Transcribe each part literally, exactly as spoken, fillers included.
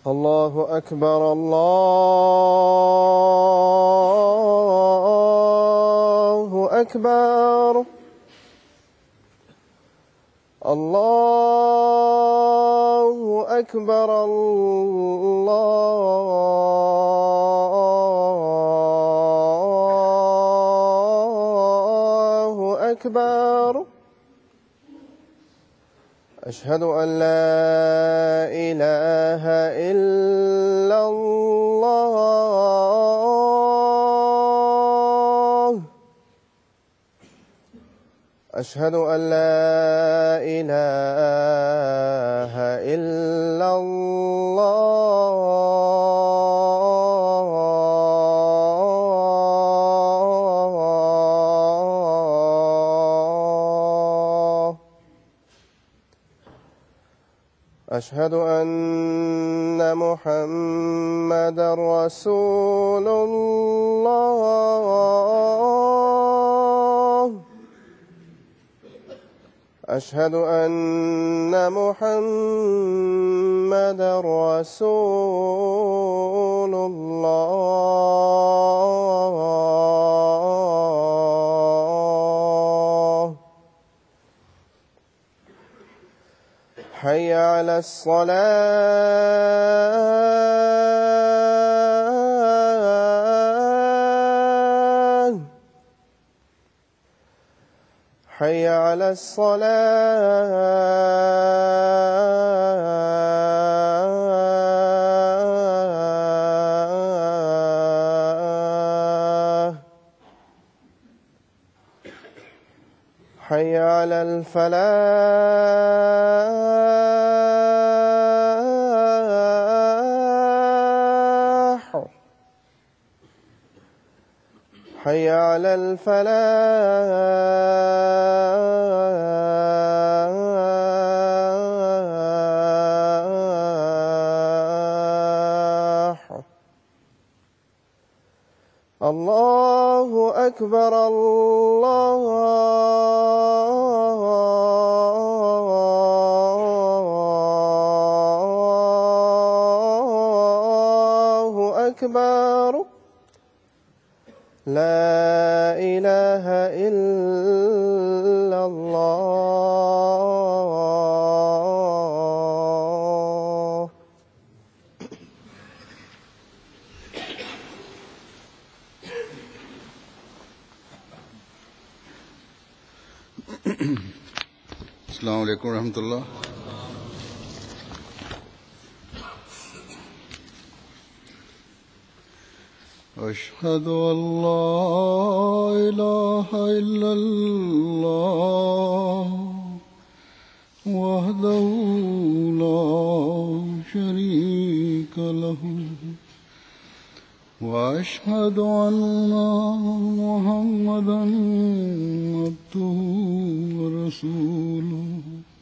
الله أكبر الله أكبر الله أكبر الله أكبر. أشهد أن لا إله إلا الله. أشهد أن لا إله إلا الله. أشهد أن محمدًا رسول الله. أشهد أن محمدًا رسول الله. حي على الصلاة. حي على الصلاة. حي على الفلاح. حي على الفلاح. الله أكبر الله أكبر. لا إله إلا الله. السلام علیکم ورحمۃ اللہ. أشهد أن لا إله إلا الله وحده لا شريك له وأشهد أن محمدا عبده ورسوله.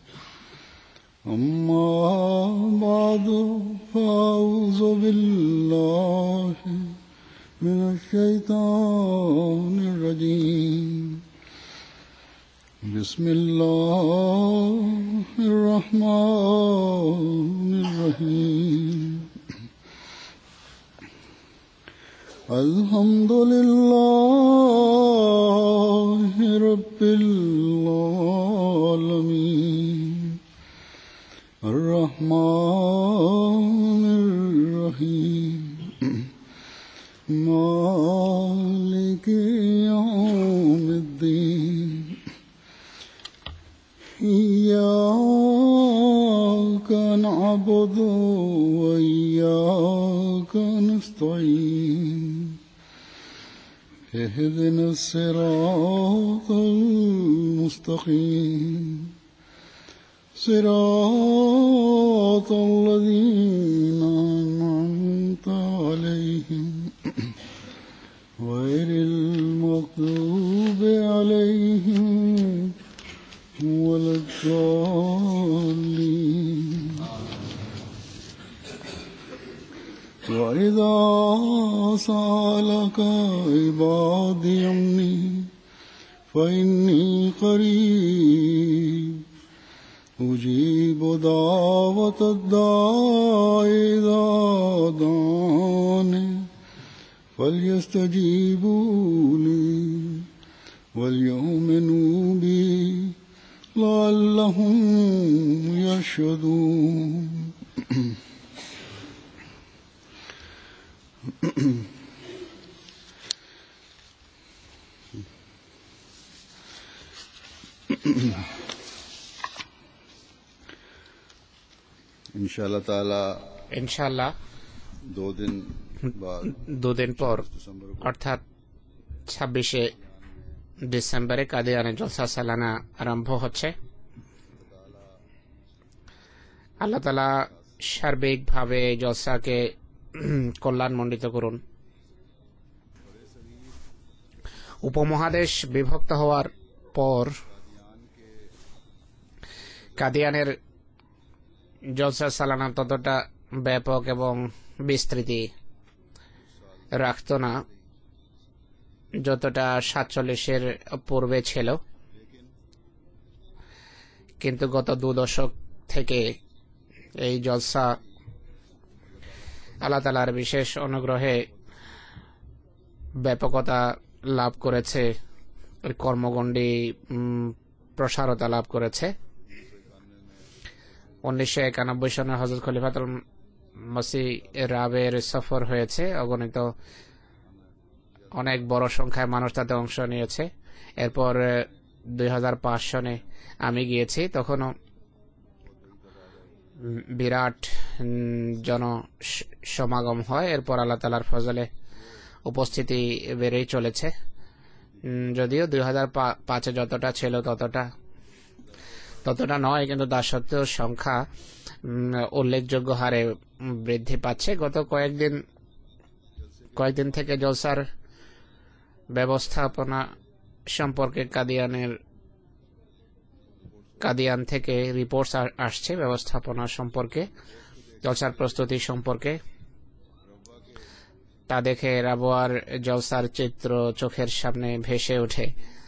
أما بعد فأعوذ بالله من الشيطان الرجيم. بسم الله الرحمن الرحيم. الحمد لله رب العالمين. الرحمن الرحيم. مالك يوم الدين. إياك نعبد وإياك نستعين. اهدنا الصراط المستقيم. صراط الذين أنعمت عليهم غير المغضوب عليهم ولا الضالين. وإذا سألك عبادي عني فإني قريب أجيب دعوة الداع إذا فليستجيبوا لي وليؤمنوا بي لعلهم يرشدون. इंशाअल्लाह ताला ইনশাআল্লাহ दो दिन बाद দুদিন পর दिसंबर को অর্থাৎ ছাব্বিশে ডিসেম্বরে কাদিয়ানে জলসা সালানা আরম্ভ হচ্ছে। আল্লাহ তাআলা সার্বিকভাবে জলসাকে কল্যাণমণ্ডিত করুন। উপমহাদেশ বিভক্ত হওয়ার পর কাদিয়ানের জলসা সালানা ততটা ব্যাপক এবং বিস্তৃতি রাখত না যতটা সাতচল্লিশের পূর্বে ছিল, কিন্তু গত দু দশক থেকে এই জলসা আল্লাহ তাআলার বিশেষ অনুগ্রহে ব্যাপকতা লাভ করেছে, কর্মগণ্ডি প্রসারতা লাভ করেছে। উনিশশো একানব্বই সনে হযরত খলিফাতুল মসিহ রাবের সফর হয়েছে, অগণিত অনেক বড় সংখ্যায় মানুষ তাতে অংশ নিয়েছে। এরপর দুই হাজার পাঁচ সনে আমি গিয়েছি, তখনও বিরাট জন সমাগম হয়। এরপর আল্লাহ তাআলার ফজলে উপস্থিতি বেড়েই চলেছে, যদিও দুই হাজার পাঁচে যতটা ছিল ততটা ততটা নয়, কিন্তু তা সত্ত্বেও সংখ্যা উল্লেখযোগ্য হারে বৃদ্ধি পাচ্ছে। গত কয়েকদিন কয়েকদিন থেকে জলসার ব্যবস্থাপনা সম্পর্কে কাদিয়ানের কাদিয়ান থেকে রিপোর্টস আসছে ব্যবস্থাপনা সম্পর্কে, জলসার প্রস্তুতি সম্পর্কে। তা দেখে রাবোয়ার জলসার চিত্র চোখের সামনে ভেসে ওঠে।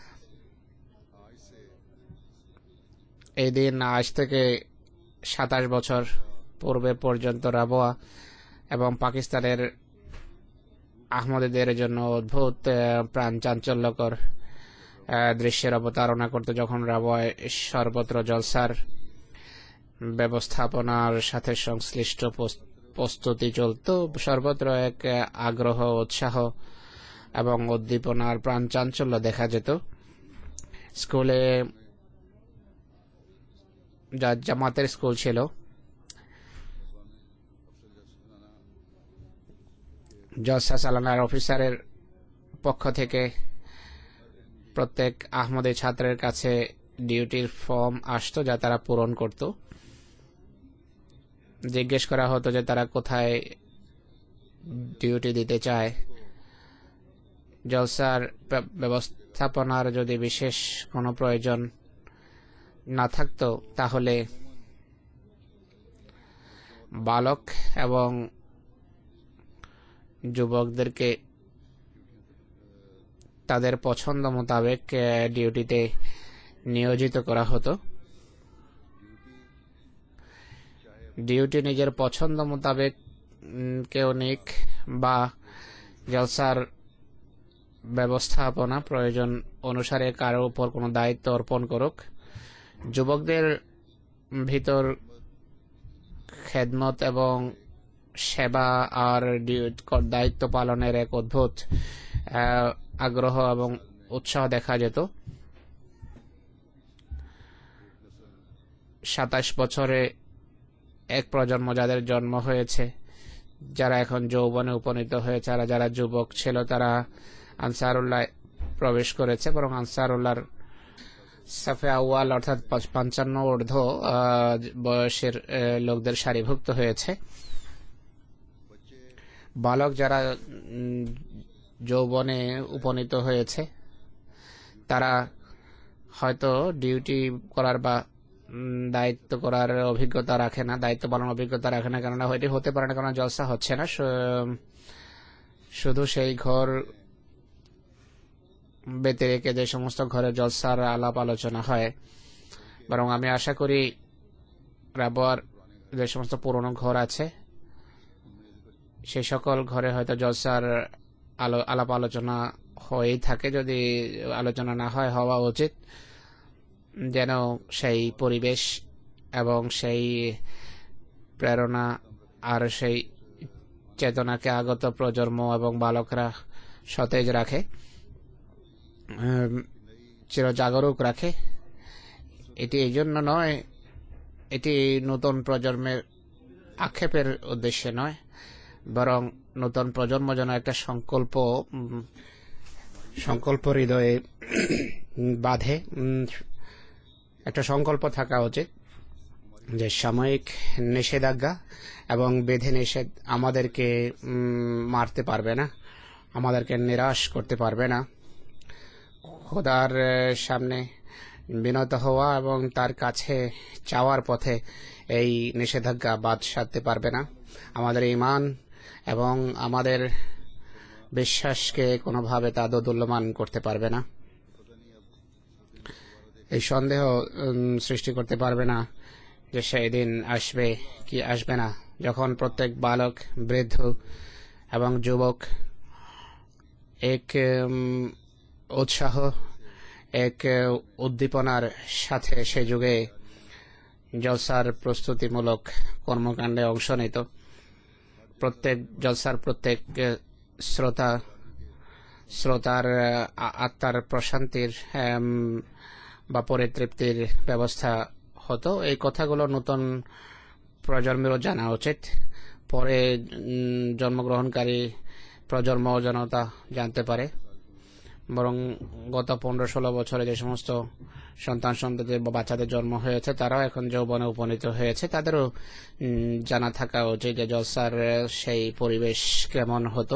এই দিন আজ থেকে সাতাশ বছর পূর্বে পর্যন্ত রাবোয়া এবং পাকিস্তানের আহমদীদের জন্য অদ্ভুত প্রাণ চাঞ্চল্যকর দৃশ্যের অবতারণা করত, যখন রাবোয়ায় সর্বত্র জলসার ব্যবস্থাপনার সাথে সংশ্লিষ্ট প্রস্তুতি চলত। সর্বত্র এক আগ্রহ, উৎসাহ এবং উদ্দীপনার প্রাণ চাঞ্চল্য দেখা যেত। স্কুলে, যা জামাতের স্কুল ছিল, জলসা সালানার অফিসারের পক্ষ থেকে প্রত্যেক আহমদী ছাত্রের কাছে ডিউটির ফর্ম আসতো, যা তারা পূরণ করত। জিজ্ঞেস করা হতো যে তারা কোথায় ডিউটি দিতে চায়। জলসার ব্যবস্থাপনার যদি বিশেষ কোনো প্রয়োজন না থাকতো, তাহলে বালক এবং যুবকদেরকে তাদের পছন্দ মোতাবেক ডিউটিতে নিয়োজিত করা হতো। ডিউটি নিজের পছন্দ মোতাবেক কেউ নিক বা জলসার ব্যবস্থাপনা প্রয়োজন অনুসারে কারো উপর কোনো দায়িত্ব অর্পণ করুক, যুবকদের ভিতর খেদমত এবং সেবা আর দায়িত্ব পালনের এক অদ্ভুত আগ্রহ এবং উৎসাহ দেখা যেত। সাতাশ বছরে এক প্রজন্ম যাদের জন্ম হয়েছে, যারা এখন যৌবনে উপনীত হয়েছে, আর যারা যুবক ছিল তারা আনসারুল্লাহ প্রবেশ করেছে, বরং আনসারুল্লাহর সাফে আউয়াল অর্থাৎ পঞ্চান্ন ঊর্ধ্ব বয়সের লোকদের সারিভুক্ত হয়েছে। বালক যারা যৌবনে উপনীত হয়েছে, তারা হয়তো ডিউটি করার বা দায়িত্ব করার অভিজ্ঞতা রাখে না, দায়িত্ব পালনের অভিজ্ঞতা রাখে না, কেননা হয়তো হতে পারে না, কারণ জলসা হচ্ছে না, শুধু সেই ঘর বেঁধে রেখে যে সমস্ত ঘরে জলসার আলাপ আলোচনা হয়। বরং আমি আশা করি রাবোয়ার যে সমস্ত পুরনো ঘর আছে, সেই সকল ঘরে হয়তো জলসার আলো আলাপ আলোচনা হয়েই থাকে, যদি আলোচনা না হয় হওয়া উচিত, যেন সেই পরিবেশ এবং সেই প্রেরণা আর সেই চেতনাকে আগত প্রজন্ম এবং বালকরা সতেজ রাখে, চিরজাগরুক রাখে। এটি এই জন্য নয়, এটি নতুন প্রজন্মের আক্ষেপের উদ্দেশ্যে নয়, বরং নতুন প্রজন্ম যেন একটা সংকল্প সংকল্প হৃদয়ে বাঁধে। একটা সংকল্প থাকা উচিত যে সাময়িক নিষেধাজ্ঞা এবং বেঁধে নিষেধ আমাদেরকে মারতে পারবে না, আমাদেরকে নিরাশ করতে পারবে না। খোদার সামনে বিনত হওয়া এবং তার কাছে চাওয়ার পথে এই নিষেধাজ্ঞা বাদ সাধতে পারবে না। আমাদের ঈমান এবং আমাদের বিশ্বাসকে কোনোভাবে তা দোদুল্যমান করতে পারবে না, এই সন্দেহ সৃষ্টি করতে পারবে না যে সেই দিন আসবে কি আসবে না, যখন প্রত্যেক বালক, বৃদ্ধ এবং যুবক এক উৎসাহ, এক উদ্দীপনার সাথে সে যুগে জলসার প্রস্তুতিমূলক কর্মকাণ্ডে অংশ নিত। প্রত্যেক জলসার প্রত্যেক শ্রোতা শ্রোতার আত্মার প্রশান্তির বা পরিতৃপ্তির ব্যবস্থা হতো। এই কথাগুলো নতুন প্রজন্মেরও জানা উচিত। পরে জন্মগ্রহণকারী প্রজন্ম জনতা জানতে পারে। বরং গত পনেরো ষোলো বছরে যে সমস্ত সন্তান সন্ততি বা বাচ্চাদের জন্ম হয়েছে তারাও এখন যৌবনে উপনীত হয়েছে, তাদেরও জানা থাকা উচিত যে জলসার সেই পরিবেশ কেমন হতো।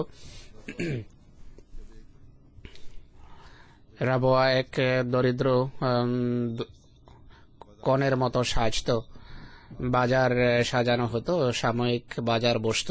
রাবোয়া এক দরিদ্র কনের মতো সাজত, বাজার সাজানো হতো, সাময়িক বাজার বসতো।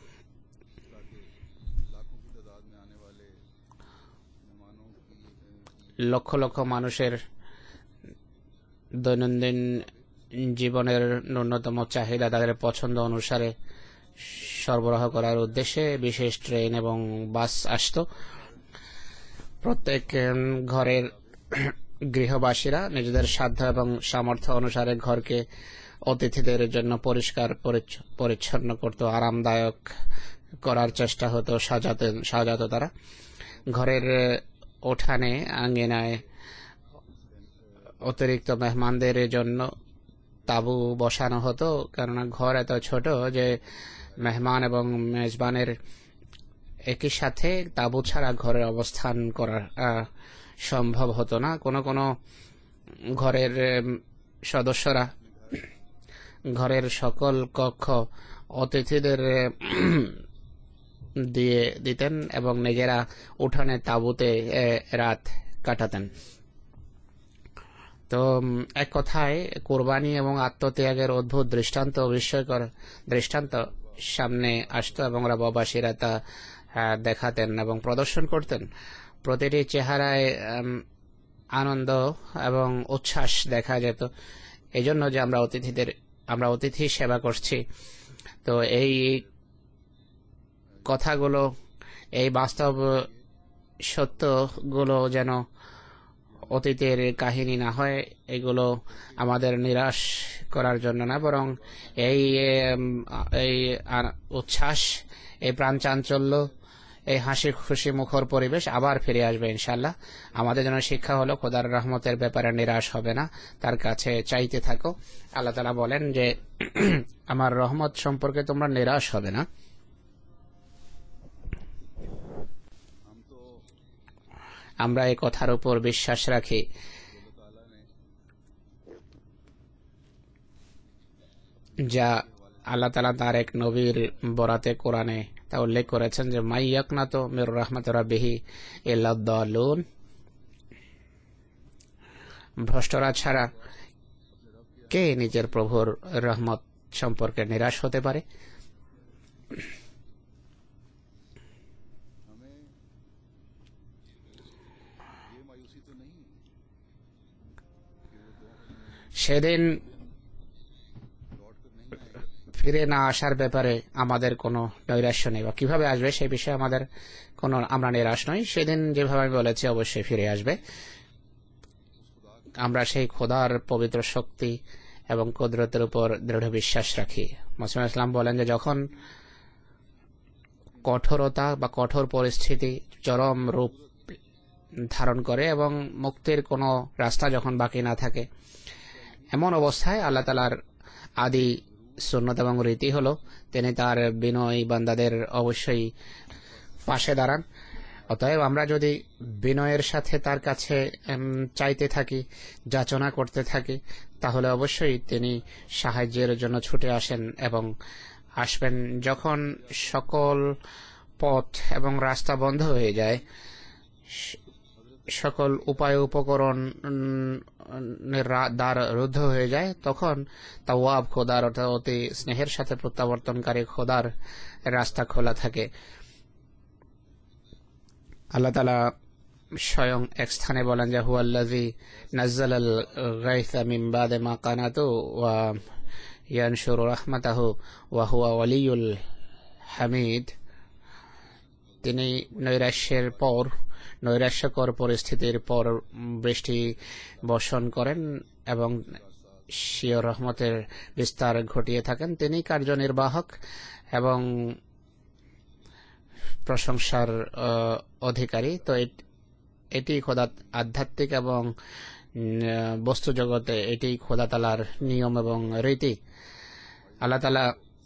লক্ষ লক্ষ মানুষের দৈনন্দিন জীবনের ন্যূনতম চাহিদা তাদের পছন্দ অনুসারে সরবরাহ করার উদ্দেশ্যে বিশেষ ট্রেন এবং বাস আসত। প্রত্যেক ঘরের গৃহবাসীরা নিজেদের সাধ্য এবং সামর্থ্য অনুসারে ঘরকে অতিথিদের জন্য পরিষ্কার পরিচ্ছন্ন করত, আরামদায়ক করার চেষ্টা হতো, সাজাতে সাজাতো তারা। ঘরের উঠানে আঙ্গিনায় অতিরিক্ত মেহমানদের জন্য তাঁবু বসানো হতো, কেননা ঘর এত ছোট যে মেহমান এবং মেজবানের একই সাথে তাঁবু ছাড়া ঘরে অবস্থান করা সম্ভব হতো না। কোনো কোনো ঘরের সদস্যরা ঘরের সকল কক্ষ অতিথিদের দিয়ে দিতেন এবং নিজেরা উঠানে তাঁবুতে রাত কাটাতেন। তো এক কথায় কোরবানি এবং আত্মত্যাগের অদ্ভুত দৃষ্টান্ত, বিস্ময়কর দৃষ্টান্ত সামনে আসতো এবং রাবাবাসীরা তা দেখাতেন এবং প্রদর্শন করতেন। প্রতিটি চেহারায় আনন্দ এবং উচ্ছ্বাস দেখা যেত, এই জন্য যে আমরা অতিথিদের আমরা অতিথি সেবা করছি। তো এই কথাগুলো, এই বাস্তব সত্যগুলো যেন অতীতের কাহিনী না হয়, এগুলো আমাদের নিরাশ করার জন্য না, বরং এই এই উচ্ছ্বাস, এই প্রাণচাঞ্চল্য, এই হাসি খুশি মুখর পরিবেশ আবার ফিরে আসবে ইনশাল্লাহ। আমাদের জন্য শিক্ষা হলো খোদার রহমতের ব্যাপারে নিরাশ হবে না, তার কাছে চাইতে থাকো। আল্লাহ তাআলা বলেন যে আমার রহমত সম্পর্কে তোমরা নিরাশ হবে না। আমরা এই কথার উপর বিশ্বাস রাখি যা আল্লাহ তাআলা তার এক নবীর বরাতে কোরআনে তা উল্লেখ করেছেন যে মাই ইয়াকনাতু মির রাহমাতি রাব্বিহি ইল্লা দাল্লুন, ভ্রষ্টরা ছাড়া কে নিজের প্রভুর রহমত সম্পর্কে নিরাশ হতে পারে। সেদিন ফিরে না আসার ব্যাপারে আমাদের কোনো নৈরাশ্য নেই, বা কিভাবে আসবে সেই বিষয়ে আমাদের কোনো আমরা নিরাশ নই। সেদিন যেভাবে আমি বলেছি অবশ্যই ফিরে আসবে। আমরা সেই খোদার পবিত্র শক্তি এবং কুদরতের উপর দৃঢ় বিশ্বাস রাখি। মুসলিম ইসলাম বলেন যে যখন কঠোরতা বা কঠোর পরিস্থিতি চরম রূপ ধারণ করে এবং মুক্তির কোনো রাস্তা যখন বাকি না থাকে, এমন অবস্থায় আল্লাহ তাআলার আদি সুন্নত এবং রীতি হলো তিনি তার বিনয়ী বান্দাদের অবশ্যই পাশে দাঁড়ান। অতএব আমরা যদি বিনয়ের সাথে তার কাছে চাইতে থাকি, যাচনা করতে থাকি, তাহলে অবশ্যই তিনি সাহায্যের জন্য ছুটে আসেন এবং আসবেন। যখন সকল পথ এবং রাস্তা বন্ধ হয়ে যায়, সকল উপায় উপকরণ দ্বার রুদ্ধ হয়ে যায়, তখন তাওয়াব খোদার অর্থাৎ অতি স্নেহের সাথে প্রত্যাবর্তনকারী খোদার রাস্তা খোলা থাকে। আল্লাহ তাআলা স্বয়ং এক স্থানে বলেন যে হুয়াল্লাযী নাযালাল গায়সা মিন বাদি মা কানাতু ওয়া ইয়ানশুরু রাহমাতাহু ওয়া হুয়া ওয়ালিয়ুল হামিদ। তিনি নৈরাশ্যের পর, নৈরাশ্যকর পরিস্থিতির পর বৃষ্টি বর্ষণ করেন এবং স্বীয় রহমতের বিস্তার ঘটিয়ে থাকেন। তিনি কার্যনির্বাহক এবং প্রশংসার অধিকারী। তো এটি খোদা আধ্যাত্মিক এবং বস্তু জগতে এটি খোদা তাআলার নিয়ম এবং রীতি। আল্লাহ তাআলা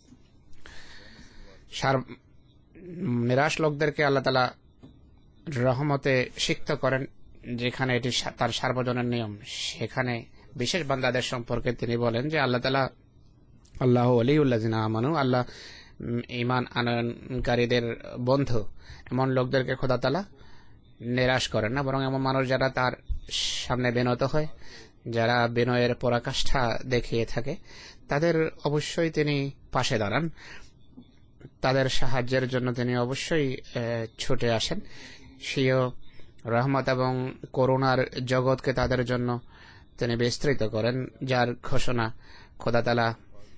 নিরাশ লোকদেরকে আল্লাহ তাআলা রহমতে সিক্ত করেন, যেখানে এটি তার সার্বজনীন নিয়ম। সেখানে বিশেষ বান্দাদের সম্পর্কে তিনি বলেন যে আল্লাহ তাআলা আল্লাহু ওয়ালিউল্লাযিনা আমানু, আল্লাহ ঈমান আনয়নকারীদের বন্ধু। এমন লোকদেরকে খোদা তাআলা নিরাশ করেন না, বরং এমন মানুষ যারা তার সামনে বিনত হয়, যারা বিনয়ের পরাকাষ্ঠা দেখিয়ে থাকে, তাদের অবশ্যই তিনি পাশে দাঁড়ান, তাদের সাহায্যের জন্য তিনি অবশ্যই ছুটে আসেন। স্বীয় রহমত এবং করুণার জগৎকে তাদের জন্য তিনি বিস্তৃত করেন, যার ঘোষণা খোদা তাআলা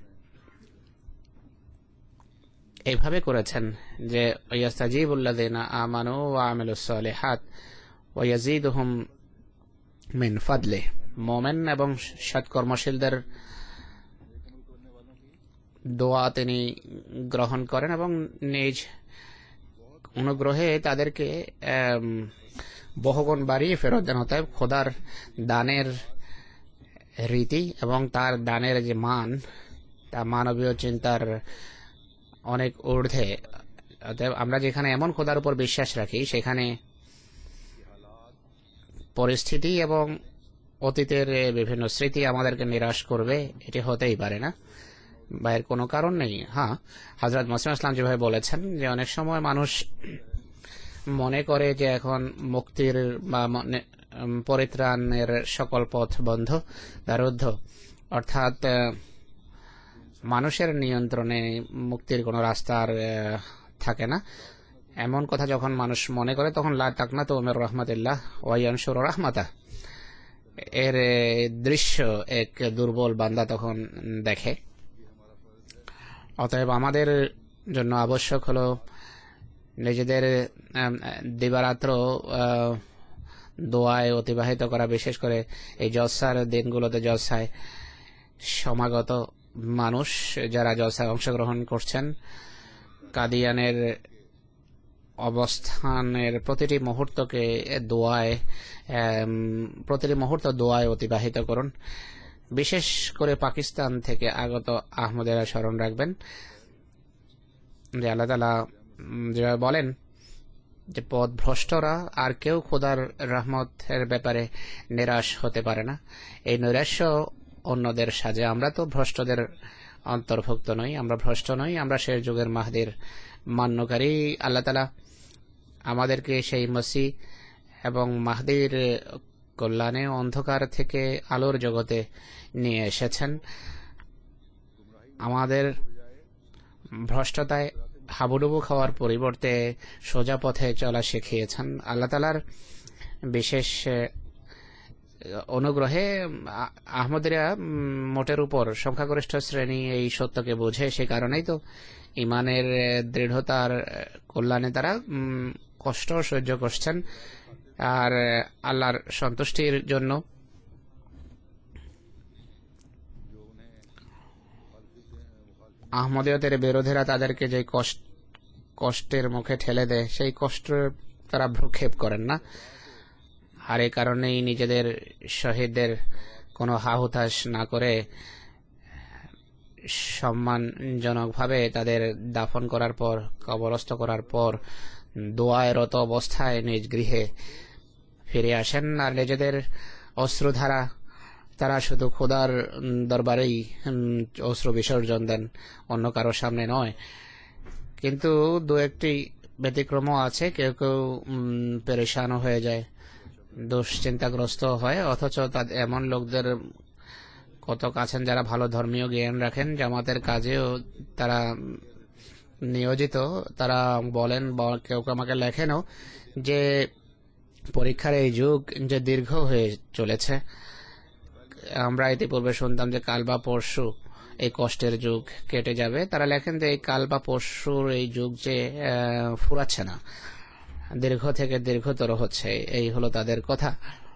এইভাবে করেছেন যে ইয়াস্তাজিবুল্লাযিনা আমানু ওয়া আমিলুস সালিহাত ওয়া ইয়াজিদুহুম মিন ফাদলি। মুমিন এবং সৎকর্মশীলদের দোয়া তিনি গ্রহণ করেন এবং নিজ অনুগ্রহে তাদেরকে বহুগুণ বাড়িয়ে ফেরত দেন। অতএব খোদার দানের রীতি এবং তার দানের যে মান, তা মানবীয় চিন্তার অনেক ঊর্ধ্বে। অতএব আমরা যেখানে এমন খোদার উপর বিশ্বাস রাখি, সেখানে পরিস্থিতি এবং অতীতের বিভিন্ন স্মৃতি আমাদেরকে নিরাশ করবে, এটি হতেই পারে না, বা এর কোনো কারণ নেই। হ্যাঁ, হযরত মুসলিম ইসলাম যেভাবে বলেছেন যে অনেক সময় মানুষ মনে করে যে এখন মুক্তির বা পরিত্রাণের সকল পথ বন্ধ বা রুদ্ধ, অর্থাৎ মানুষের নিয়ন্ত্রণে মুক্তির কোনো রাস্তা আর থাকে না। এমন কথা যখন মানুষ মনে করে, তখন লা তাকনাতু মির রাহমাতিল্লাহ ওয়া ইয়ানশুরু রাহমাতাহ এর দৃশ্য এক দুর্বল বান্দা তখন দেখে। অতএব আমাদের জন্য আবশ্যক হলো নিজেদের দিবারাত্র দোয়ায় অতিবাহিত করা, বিশেষ করে এই জলসার দিনগুলোতে জলসায় সমাগত মানুষ যারা জলসায় অংশগ্রহণ করছেন, কাদিয়ানের অবস্থানের প্রতিটি মুহূর্তকে দোয়ায়, প্রতিটি মুহূর্ত দোয়ায় অতিবাহিত করুন। বিশেষ করে পাকিস্তান থেকে আগত আহমদেরা স্মরণ রাখবেন যে আল্লাহ তাআলা যেভাবে বলেন যে পথভ্রষ্টরা আর কেউ খোদার রহমতের ব্যাপারে নিরাশ হতে পারে না। এই নৈরাশ্য অন্যদের সাজে। আমরা তো ভ্রষ্টদের অন্তর্ভুক্ত নই, আমরা ভ্রষ্ট নই, আমরা শেষ যুগের মাহদির মান্যকারী। আল্লাহ তাআলা আমাদেরকে সেই মসিহ এবং মাহদির কল্যাণে অন্ধকার থেকে আলোর জগতে নিয়ে এসেছেন। আমাদের ভ্রষ্টতায় হাবুডুবু খাওয়ার পরিবর্তে সোজা পথে চলা শিখিয়েছেন। আল্লাহ তাআলার বিশেষ অনুগ্রহে আহমদিরা মোটের উপর সংখ্যাগরিষ্ঠ শ্রেণী এই সত্যকে বোঝে, সে কারণেই তো ইমানের দৃঢ়তার কল্যাণে তারা কষ্ট সহ্য করছেন আর আল্লাহর সন্তুষ্টির জন্য আহমদিয়তের বিরোধীরা তাদেরকে যে কষ্টের মুখে ঠেলে দেয় সেই কষ্টের তারা ভ্রুক্ষেপ করেন না। আর এই কারণেই নিজেদের শহীদদের কোনো হাহুতাশ না করে সম্মানজনকভাবে তাদের দাফন করার পর, কবরস্থ করার পর দোয়ায়রত অবস্থায় নিজ গৃহে ফিরে আসেন আর নিজেদের অশ্রুধারা তারা শুধু খোদার দরবারেই অশ্রু বিসর্জন দেন, অন্য কারো সামনে নয়। কিন্তু দু একটি ব্যতিক্রমও আছে, কেউ কেউ পেরেশানও হয়ে যায়, দুশ্চিন্তাগ্রস্ত হয়, অথচ তাদের এমন লোকদের কত আছেন যারা ভালো ধর্মীয় জ্ঞান রাখেন, জামাতের কাজেও তারা নিয়োজিত। তারা বলেন, কেউ কেউ আমাকে লেখেনও যে পরীক্ষার এই যুগ যে দীর্ঘ হয়ে চলেছে, আমরা ইতিপূর্বে শুনতাম যে কাল বা পরশু এই কষ্টের যুগ কেটে যাবে। তারা লেখেন যে এই কাল বা পরশুর এই যুগ যে ফুরাচ্ছে না, দীর্ঘ থেকে দীর্ঘতর হচ্ছে, এই হলো তাদের কথা।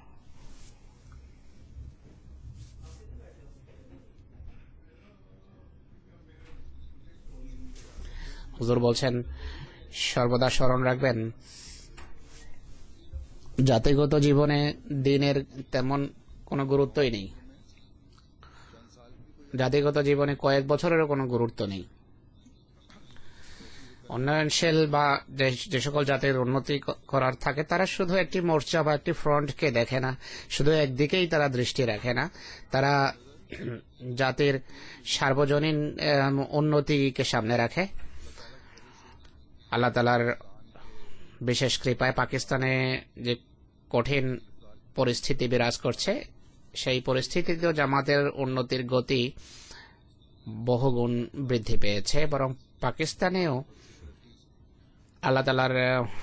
হুজুর বলছেন, সর্বদা স্মরণ রাখবেন জাতিগত জীবনে দিনের তেমন কোনো গুরুত্বই নেই, জাতিগত জীবনে কয়েক বছরেরও কোনো গুরুত্ব নেই। উন্নয়নশীল বা যে সকল জাতির উন্নতি করার থাকে তারা শুধু একটি মোর্চা বা একটি ফ্রন্টকে দেখে না, শুধু একদিকেই তারা দৃষ্টি রাখে না, তারা জাতির সার্বজনীন উন্নতিকে সামনে রাখে। আল্লাহ তাআলার বিশেষ কৃপায় পাকিস্তানে যে কঠিন পরিস্থিতি বিরাজ করছে, সেই পরিস্থিতিতেও জামাতের উন্নতির গতি বহুগুণ বৃদ্ধি পেয়েছে, বরং পাকিস্তানেও আল্লাহ তাআলার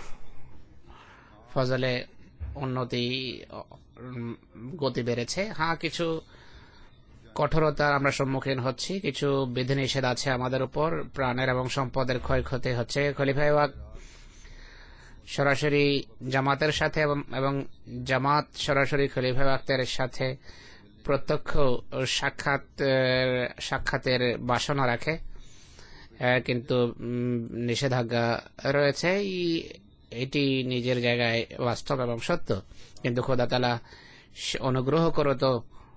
ফজলে উন্নতি গতি বেড়েছে। হ্যাঁ, কিছু কঠোরতার আমরা সম্মুখীন হচ্ছি, কিছু বিধিনিষেধ আছে আমাদের উপর, প্রাণের এবং সম্পদের ক্ষয়ক্ষতি হচ্ছে। খলিফায়ে ওয়াক সরাসরি জামাতের সাথে এবং জামাত সরাসরি খলিফায়ে ওয়াক্তের সাথে প্রত্যক্ষ সাক্ষাৎ সাক্ষাতের বাসনা রাখে, কিন্তু নিষেধাজ্ঞা রয়েছে, এটি নিজের জায়গায় বাস্তব এবং সত্য। কিন্তু খোদা তাআলা অনুগ্রহ করো তো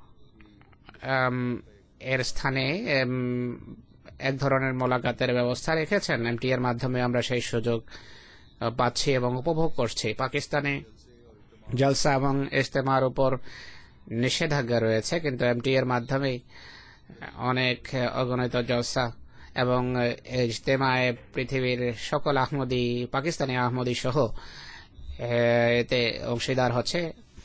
এর স্থানে এক ধরনের মোলাকাতের ব্যবস্থা রেখেছেন, এমটি এর মাধ্যমে আমরা সেই সুযোগ পাচ্ছি এবং উপভোগ করছি। পাকিস্তানে জলসা এবং ইজতেমার উপর নিষেধাজ্ঞা রয়েছে, কিন্তু এমটি এর মাধ্যমে অনেক অগণিত জলসা এবং ইজতেমায় পৃথিবীর সকল আহমদি, পাকিস্তানি আহমদি সহ এতে অংশীদার হচ্ছে।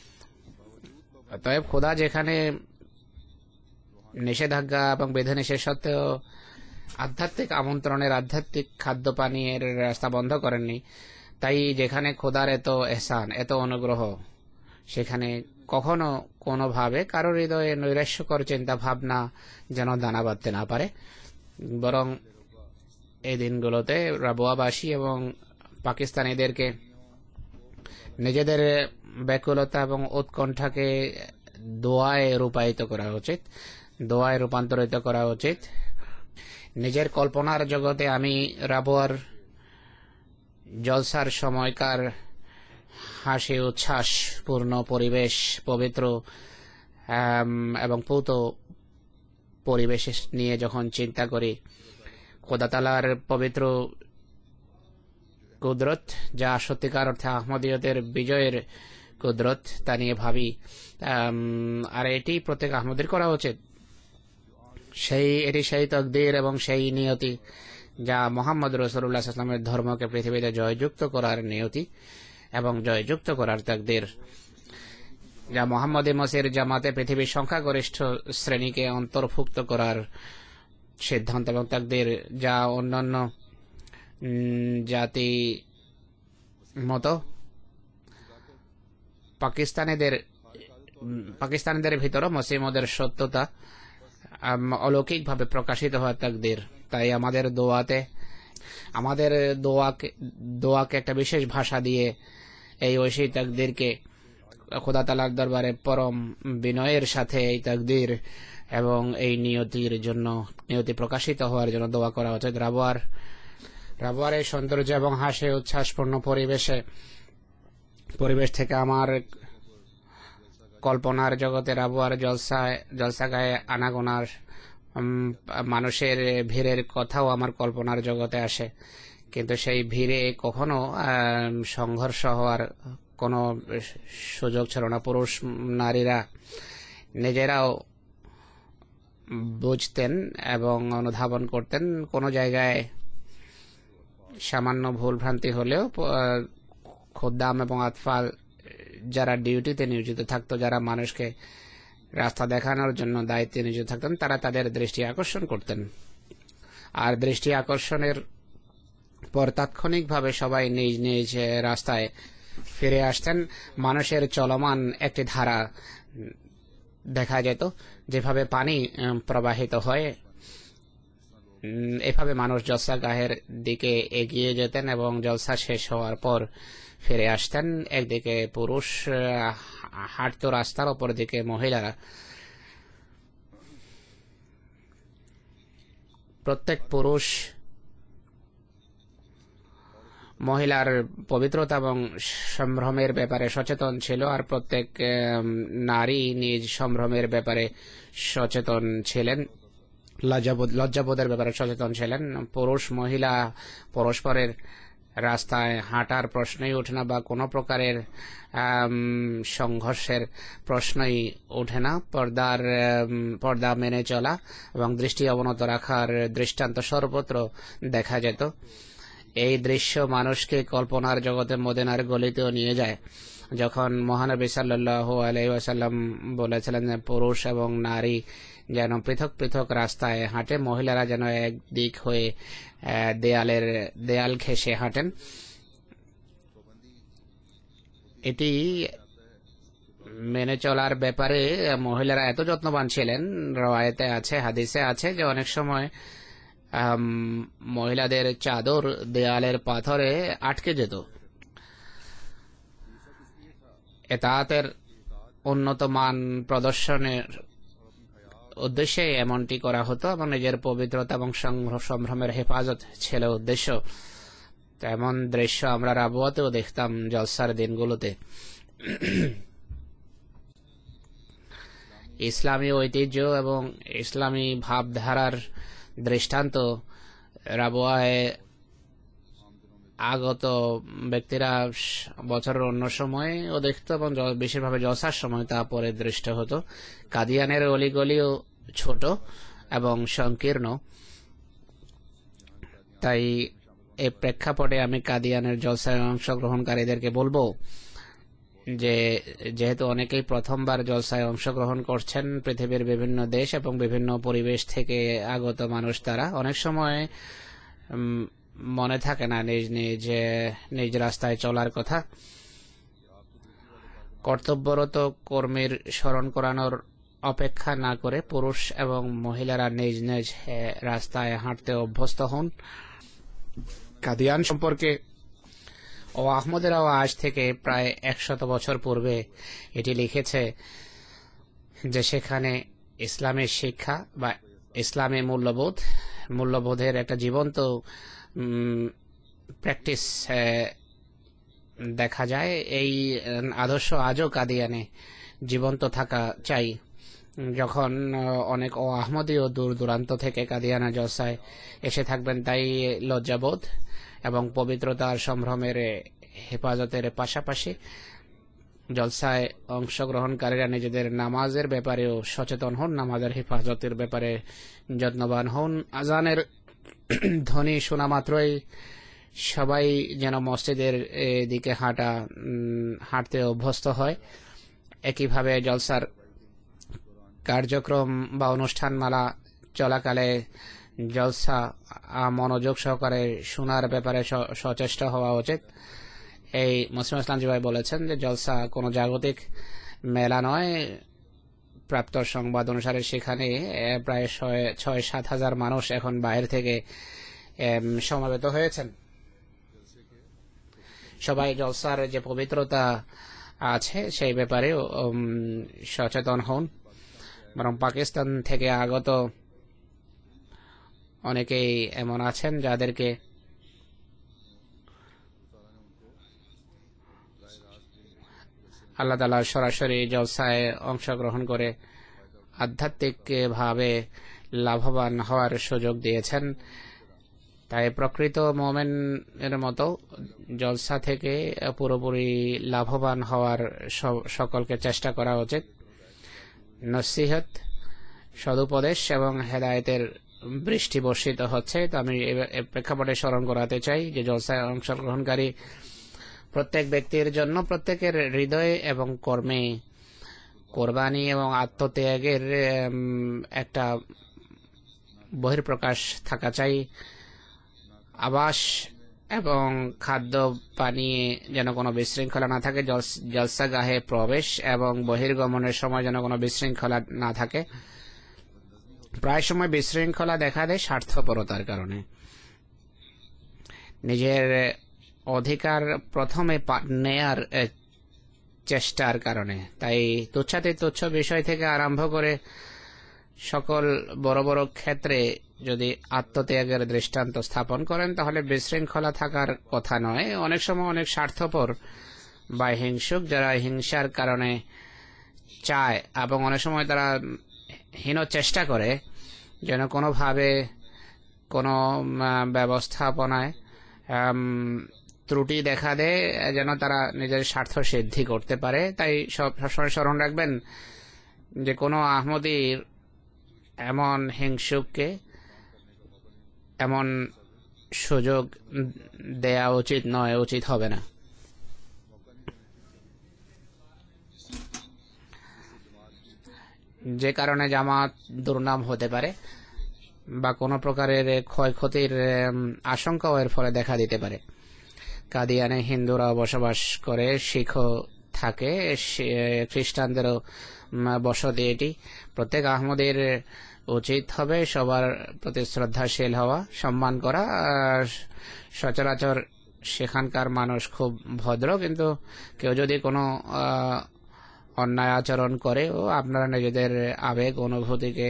অতএব খোদা যেখানে নিষেধাজ্ঞা এবং বিধিনিষেধ সত্ত্বেও আধ্যাত্মিক আমন্ত্রণের, আধ্যাত্মিক খাদ্য পানীয়ের রাস্তা বন্ধ করেননি, তাই যেখানে খোদার এত এহসান, এত অনুগ্রহ, সেখানে কখনো কোনোভাবে কারোর হৃদয়ে নৈরাশ্যকর চিন্তা ভাবনা যেন দানা বাঁধতে না পারে, বরং এই দিনগুলোতে রাবুয়াবাসী এবং পাকিস্তানিদেরকে নিজেদের ব্যাকুলতা এবং উৎকণ্ঠাকে দোয়ায় রূপায়িত করা উচিত, দোয়ায় রূপান্তরিত করা উচিত। নিজের কল্পনার জগতে আমি রাবুয়ার জলসার সময়কার হাসি উচ্ছ্বাস পূর্ণ পরিবেশ, পবিত্র এবং পূত পরিবেশ নিয়ে যখন চিন্তা করি, খোদা তাআলার পবিত্র কুদরত, যা সত্যিকার অর্থে আহমদিয়তের বিজয়ের কুদরত, তা নিয়ে ভাবি। আর এটি প্রত্যেক আহমদের করা উচিত। সেই এটি সেই তকদির এবং সেই নিয়তি যা মুহাম্মদ রাসূলুল্লাহ সাল্লাল্লাহু আলাইহি ওয়াসাল্লামের ধর্মকে পৃথিবীতে জয়যুক্ত করার নিয়তি এবং জয়যুক্ত করার তকদির, যা মুহাম্মদী মসির জামাতে পৃথিবীর সংখ্যাগরিষ্ঠ শ্রেণীকে অন্তর্ভুক্ত করার সিদ্ধান্ত এবং তকদির, যা অন্যান্য জাতি মতো পাকিস্তানিদের পাকিস্তানিদের ভিতরে মসিমদের সত্যতা অলৌকিকভাবে প্রকাশিত হয় তাকদীর। তাই আমাদের দোয়াতে আমাদের দোয়াকে দোয়াকে একটা বিশেষ ভাষা দিয়ে এই ঐশী তাকদীরকে খোদা তাআলার দরবারে পরম বিনয়ের সাথে এই তাকদীর এবং এই নিয়তির জন্য নিয়তি প্রকাশিত হওয়ার জন্য দোয়া করা উচিত। রাবুয়ার রাবুয়ার এই সৌন্দর্য এবং হাসি উচ্ছ্বাসপূর্ণ পরিবেশে পরিবেশ থেকে আমার কল্পনার জগতে রাবুয়ার জলসায় জলসাগায়ে আনাগোনার মানুষের ভিড়ের কথাও আমার কল্পনার জগতে আসে, কিন্তু সেই ভিড়ে কখনো সংঘর্ষ হওয়ার কোনো সুযোগ ছিল না। পুরুষ নারীরা নিজেরাও বুঝতেন এবং অনুধাবন করতেন কোনো জায়গায় সামান্য ভুল ভ্রান্তি হলেও খোদ্দাম এবং আতফাল যারা ডিউটিতে নিয়োজিত থাকতো, যারা মানুষকে রাস্তা দেখানোর জন্য দায়িত্বে নিয়োজিত থাকতেন, তারা তাদের দৃষ্টি আকর্ষণ করতেন। আর দৃষ্টি আকর্ষণের পর তাৎক্ষণিকভাবে সবাই নিজ নিজ রাস্তায় ফিরে আসতেন। মানুষের চলমান একটি ধারা দেখা যেত, যেভাবে পানি প্রবাহিত হয় এভাবে মানুষ জলসা গাহের দিকে এগিয়ে যেতেন এবং জলসা শেষ হওয়ার পর ফিরে আসতেন। একদিকে পুরুষ হাঁটতো রাস্তার, অপর দিকে মহিলারা। প্রত্যেক পুরুষ মহিলার পবিত্রতা এবং সম্ভ্রমের ব্যাপারে সচেতন ছিল, আর প্রত্যেক নারী নিজ সম্ভ্রমের ব্যাপারে সচেতন ছিলেন, লজ্জাবোধ লজ্জাবোধের ব্যাপারে সচেতন ছিলেন। পুরুষ মহিলা পরস্পরের রাস্তায় হাঁটার প্রশ্নই ওঠে না বা কোনো প্রকারের সংঘর্ষের প্রশ্নই ওঠে না। পর্দার পর্দা মেনে চলা এবং দৃষ্টি অবনত রাখার দৃষ্টান্ত সর্বত্র দেখা যেত। এই দৃশ্য মানুষকে কল্পনার জগতে মদিনার গলিতেও নিয়ে যায়। যখন মহানবী সাল্লাল্লাহু আলাইহি ওয়াসাল্লাম বলেছিলেন পুরুষ এবং নারী যেন পৃথক পৃথক রাস্তায় হাঁটে, মহিলারা যেন একদিক হয়ে দেয়ালের দেয়াল ঘেঁষে হাঁটেন, এটি মেনে চলার ব্যাপারে মহিলারা এত যত্নবান ছিলেন। রওয়ায়েতে আছে, হাদিসে আছে যে অনেক সময় মহিলাদের চাদর দেয়ালের পাথরে আটকে যেত। এতাআতের উন্নত মান প্রদর্শনের উদ্দেশ্যে এমনটি করা হতো এবং নিজের পবিত্রতা এবং সম্ভ্রমের হেফাজত ছিল উদ্দেশ্য। এমন দৃশ্য আমরা রাবুয়াতেও দেখতাম জলসার দিনগুলোতে। ইসলামী ঐতিহ্য এবং ইসলামী ভাবধারার দৃষ্টান্ত রাবুয়ায় আগত ব্যক্তিরা বছরের অন্য সময়েও দেখত এবং বিশেষভাবে জলসার সময় তা পরে দৃষ্ট হতো। কাদিয়ানের অলিগলিও ছোট এবং সংকীর্ণ, তাই এই প্রেক্ষাপটে আমি কাদিয়ানের জলসায় অংশগ্রহণকারীদেরকে বলবো যে যেহেতু অনেকেই প্রথমবার জলসায় অংশগ্রহণ করছেন, পৃথিবীর বিভিন্ন দেশ এবং বিভিন্ন পরিবেশ থেকে আগত মানুষ, তারা অনেক সময় মনে থাকে না নিজ নিজ নিজ রাস্তায় চলার কথা। কর্তব্যরত কর্মীর স্মরণ করানোর অপেক্ষা না করে পুরুষ এবং মহিলারা নিজ নিজ রাস্তায় হাঁটতে অভ্যস্ত হন। কাদিয়ান সম্পর্কে ও আহমদেরাও আজ থেকে প্রায় একশত বছর পূর্বে এটি লিখেছে যে সেখানে ইসলামের শিক্ষা বা ইসলামী মূল্যবোধ মূল্যবোধের একটা জীবন্ত প্র্যাকটিস দেখা যায়। এই আদর্শ আজও কাদিয়ানে জীবন্ত থাকা চাই। যখন অনেক ও আহমদীয় দূর দূরান্ত থেকে কাদিয়ানা জলসায় এসে থাকবেন, তাই লজ্জাবোধ এবং পবিত্রতার সম্ভ্রমের হেফাজতের পাশাপাশি জলসায় অংশগ্রহণকারীরা নিজেদের নামাজের ব্যাপারেও সচেতন হন, নামাজের হেফাজতের ব্যাপারে যত্নবান হন। আজানের ধ্বনি শোনা মাত্রই সবাই যেন মসজিদের দিকে হাঁটা হাঁটতে অভ্যস্ত হয়। একইভাবে জলসার কার্যক্রম বা অনুষ্ঠানমালা চলাকালে জলসা মনোযোগ সহকারে শোনার ব্যাপারে সচেষ্ট হওয়া উচিত। এই মুসলিম ইসলাম ভাই বলেছেন যে জলসা কোনো জাগতিক মেলা নয়। প্রাপ্ত সংবাদ অনুসারে সেখানে প্রায় ছয় সাত হাজার মানুষ এখন বাইরে থেকে সমাবেত হয়েছেন। সবাই জলসার যে পবিত্রতা আছে সেই ব্যাপারে সচেতন হন। বরং পাকিস্তান থেকে আগত অনেকেই এমন আছেন যাদেরকে আল্লাহ তাআলা সরাসরি জলসায় অংশগ্রহণ করে আধ্যাত্মিক ভাবে লাভবান হওয়ার সুযোগ দিয়েছেন। তাই প্রকৃত মুমিনের মতো জলসা থেকে পুরোপুরি লাভবান হওয়ার সকলকে চেষ্টা করা উচিত। নসিহত, সদুপদেশ এবং হেদায়েতের বৃষ্টি বর্ষিত হচ্ছে। তো আমি এই প্রেক্ষাপটে স্মরণ করাতে চাই যে জলসায় অংশগ্রহণকারী প্রত্যেক ব্যক্তির জন্য প্রত্যেকের হৃদয়ে এবং কর্মে কোরবানি এবং আত্মত্যাগের একটা বহিঃপ্রকাশ থাকা চাই। আবাস এবং খাদ্য পানীয়ে যেন কোনো বিশৃঙ্খলা না থাকে। জলসাগাহে প্রবেশ এবং বহির্গমনের সময় যেন কোনো বিশৃঙ্খলা না থাকে। প্রায় সময় বিশৃঙ্খলা দেখা দেয় স্বার্থপরতার কারণে, নিজের অধিকার প্রথমে নেয়ার চেষ্টার কারণে। তাই তুচ্ছাতি তুচ্ছ বিষয় থেকে আরম্ভ করে সকল বড় বড় ক্ষেত্রে যদি আত্মত্যাগের দৃষ্টান্ত স্থাপন করেন তাহলে বিশৃঙ্খলা থাকার কথা নয়। অনেক সময় অনেক স্বার্থপর বা হিংসুক যারা হিংসার কারণে চায় এবং অনেক সময় তারা হীন চেষ্টা করে যেন কোনোভাবে কোনো ব্যবস্থাপনায় ত্রুটি দেখা দেয় যেন তারা নিজের স্বার্থ সিদ্ধি করতে পারে। তাই সব সবসময় স্মরণ রাখবেন যে কোনো আহমদীর এমন হিংসুককে এমন সুযোগ দেয়া উচিত নয়, উচিত হবে না। যে কারণে জামাত দুর্নাম হতে পারে বা কোনো প্রকারের ক্ষয়ক্ষতির আশঙ্কাও এর ফলে দেখা দিতে পারে। কাদিয়ানে হিন্দুরা বসবাস করে, শিখও থাকে, খ্রিস্টানদেরও বসতি এটি। প্রত্যেক আহমদের উচিত হবে সবার প্রতি শ্রদ্ধাশীল হওয়া, সম্মান করা। সচরাচর সেখানকার মানুষ খুব ভদ্র, কিন্তু কেউ যদি কোনো অন্যায় আচরণ করে ও আপনারা নিজেদের আবেগ অনুভূতিকে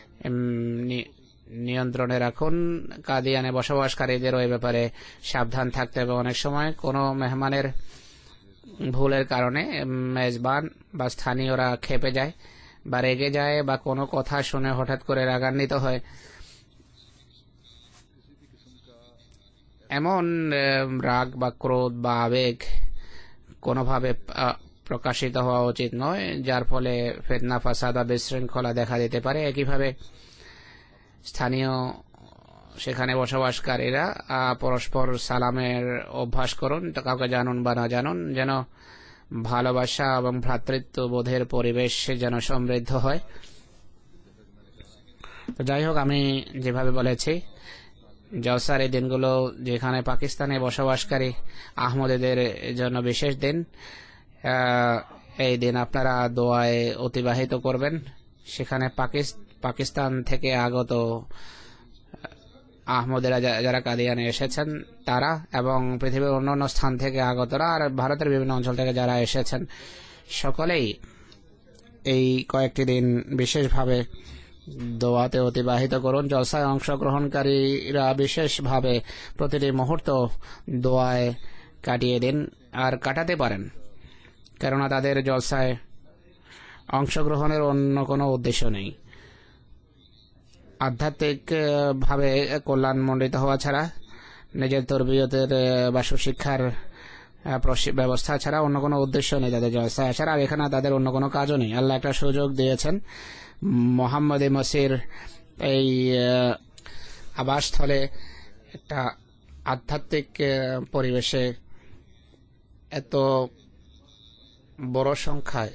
নিয়ন্ত্রণে রাখুন। কাদিয়ানে বসবাসকারীদেরও এই ব্যাপারে সাবধান থাকতে হবে। অনেক সময় কোনো মেহমানের ভুলের কারণে মেজবান বা স্থানীয়রা ক্ষেপে যায় বা রেগে যায় বা কোনো কথা শুনে হঠাৎ করে রাগান্বিত হয়। এমন রাগ বা ক্রোধ বা আবেগ কোনোভাবে প্রকাশিত হওয়া উচিত নয়, যার ফলে ফিতনা ফাসাদ বা বিশৃঙ্খলা দেখা দিতে পারে। একইভাবে স্থানীয় সেখানে বসবাসকারীরা পরস্পর সালামের অভ্যাস করুন, কাউকে জানুন বা না জানুন, যেন ভালোবাসা এবং ভ্রাতৃত্ব বোধের পরিবেশ যেন সমৃদ্ধ হয়। তো যাই হোক, আমি যেভাবে বলেছি জলসার এই দিনগুলো যেখানে পাকিস্তানে বসবাসকারী আহমদীদের জন্য বিশেষ দিন। এই দিন আপনারা দোয়ায় অতিবাহিত করবেন। সেখানে পাকিস্তান থেকে আগত আহমদেরা যারা কাদিয়ানে এসেছেন তারা এবং পৃথিবীর অন্যান্য স্থান থেকে আগতরা আর ভারতের বিভিন্ন অঞ্চল থেকে যারা এসেছেন সকলেই এই কয়েকটি দিন বিশেষভাবে দোয়াতে অতিবাহিত করুন। জলসায় অংশগ্রহণকারীরা বিশেষভাবে প্রতিটি মুহূর্ত দোয়ায় কাটিয়ে দিন আর কাটাতে পারেন, কেননা তাদের জলসায় অংশগ্রহণের অন্য কোনো উদ্দেশ্য নেই। আধ্যাত্মিক ভাবে কল্যাণমণ্ডিত হওয়া ছাড়া, নিজের তরবিয়তের বা সুশিক্ষার ব্যবস্থা ছাড়া অন্য কোনো উদ্দেশ্য নেই তাদের জলসায় আসার। আর এখানে তাদের অন্য কোনো কাজও নেই। আল্লাহ একটা সুযোগ দিয়েছেন মোহাম্মদে মসির এই আবাসস্থলে একটা আধ্যাত্মিক পরিবেশে এত বড় সংখ্যায়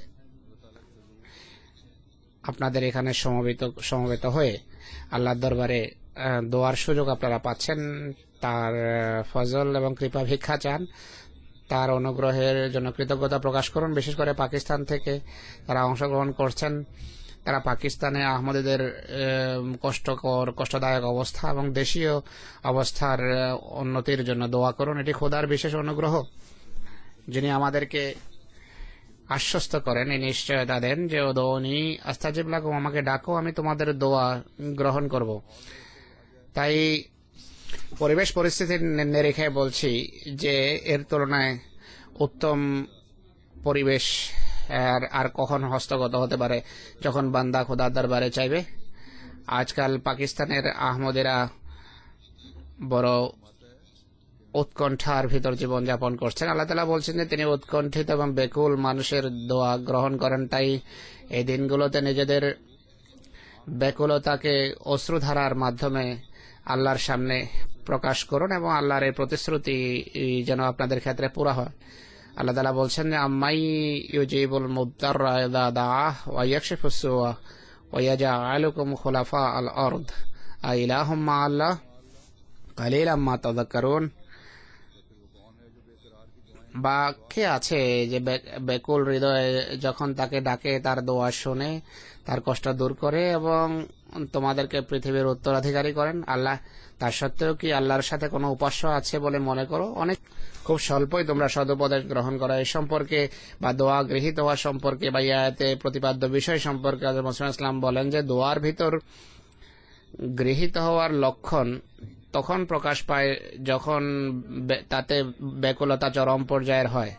আপনাদের এখানে সমবেত সমবেত হয়ে আল্লাহর দরবারে দোয়ার সুযোগ আপনারা পাচ্ছেন। তার ফজল এবং কৃপা ভিক্ষা চান, তার অনুগ্রহের জন্য কৃতজ্ঞতা প্রকাশ করুন। বিশেষ করে পাকিস্তান থেকে তারা অংশগ্রহণ করছেন, তারা পাকিস্তানে আহমদীদের কষ্টকর কষ্টদায়ক অবস্থা এবং দেশীয় অবস্থার উন্নতির জন্য দোয়া করুন। এটি খোদার বিশেষ অনুগ্রহ, যিনি আমাদেরকে আশ্বস্ত করেন, এই নিশ্চয়তা দেন যে ওদৌনি আস্তাজিব লাকুম, আমাকে ডাকো আমি তোমাদের দোয়া গ্রহণ করব। তাই পরিবেশ পরিস্থিতির নিরিখে বলছি যে এর তুলনায় উত্তম পরিবেশ আর আর কখন হস্তগত হতে পারে যখন বান্দা খোদার দরবারে চাইবে। আজকাল পাকিস্তানের আহমদীরা বড় উৎকণ্ঠার ভিতর জীবনযাপন করছেন। আল্লাহ তাআলা বলছেন যে তিনি উৎকণ্ঠিত এবং বেকুল মানুষের দোয়া গ্রহণ করেন। তাই এই দিনগুলোতে নিজেদের বেকুলতাকে অশ্রুধারার মাধ্যমে আল্লাহর সামনে প্রকাশ করুন এবং আল্লাহর এই প্রতিশ্রুতি যেন আপনাদের ক্ষেত্রে পুরা হয়। আল্লাহ তাআলা বলছেন যে আম্মাই ইউজিবুল মুদ্দাররা ইযা দাআহ ওয়া ইয়াকশিফুস সুআ ওয়া ইয়াজআলুকুম খুলাফা আল আরদ আইলাহুম মা আল্লাহ কালিলাম মা তাযাক্কারুন। বা কে আছে যে বেকুল হৃদয়ে যখন তাকে ডাকে তার দোয়া শুনে তার কষ্ট দূর করে এবং তোমাদেরকে পৃথিবীর উত্তরাধিকারী করেন? আল্লাহ তার সত্ত্বেও কি আল্লাহর সাথে কোনো উপাস্য আছে বলে মনে করো? অনেক খুব স্বল্পই তোমরা সদুপদেশ গ্রহণ করা এই সম্পর্কে বা দোয়া গৃহীত হওয়া সম্পর্কে বা ইয়াতে প্রতিপাদ্য বিষয় সম্পর্কে হযরত মুহাম্মদ সাল্লাল্লাহু আলাইহি ওয়াসাল্লাম বলেন যে দোয়ার ভিতর গৃহীত হওয়ার লক্ষণ তখন প্রকাশ পায় যখন তাতে ব্যাকুলতা চরম পর্যায়ের হয়।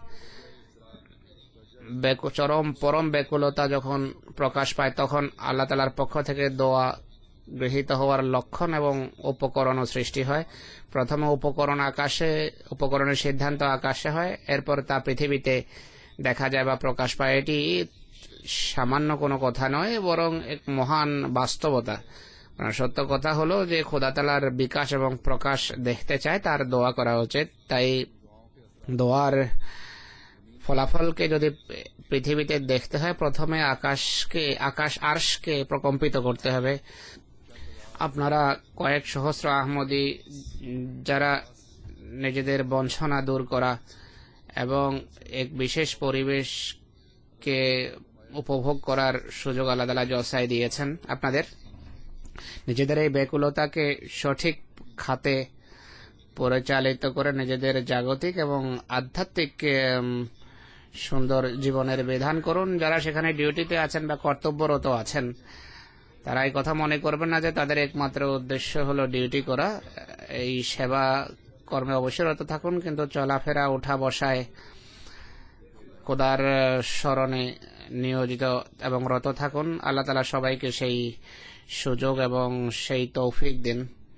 চরম পরম ব্যাকুলতা যখন প্রকাশ পায় তখন আল্লাহ তাআলার পক্ষ থেকে দোয়া গৃহীত হওয়ার লক্ষণ এবং উপকরণ সৃষ্টি হয়। প্রথমে উপকরণ আকাশে, উপকরণের সিদ্ধান্ত আকাশে হয়, এরপর তা পৃথিবীতে দেখা যায় বা প্রকাশ পায়। এটি সামান্য কোনো কথা নয়, বরং এক মহান বাস্তবতা। সত্য কথা হলো যে খোদা তাআলার বিকাশ এবং প্রকাশ দেখতে চায়, তার দোয়া করা উচিত। তাই দোয়ার ফলাফলকে যদি পৃথিবীতে দেখতে হয় প্রথমে আকাশকে আকাশ আরশকে প্রকম্পিত করতে হবে। আপনারা কয়েক সহস্র আহমদী যারা নিজেদের বঞ্চনা দূর করা এবং এক বিশেষ পরিবেশকে উপভোগ করার সুযোগ আল্লাহ তাআলা জলসায় দিয়েছেন, আপনাদের নিজেদের এই ব্যাকুলতাকে সঠিক খাতে পরিচালিত করে নিজেদের জাগতিক এবং আধ্যাত্মিক সুন্দর জীবনের বিধান করুন। যারা সেখানে ডিউটিতে আছেন বা কর্তব্যরত আছেন তারা এই কথা মনে করবেন না যে তাদের একমাত্র উদ্দেশ্য হলো ডিউটি করা। এই সেবা কর্মে অবশ্যই রত থাকুন, কিন্তু চলাফেরা উঠা বসায় খোদার স্মরণে নিয়োজিত এবং রত থাকুন। আল্লাহ তাআলা সবাইকে সেই সুযোগ এবং সেই তৌফিক দিন।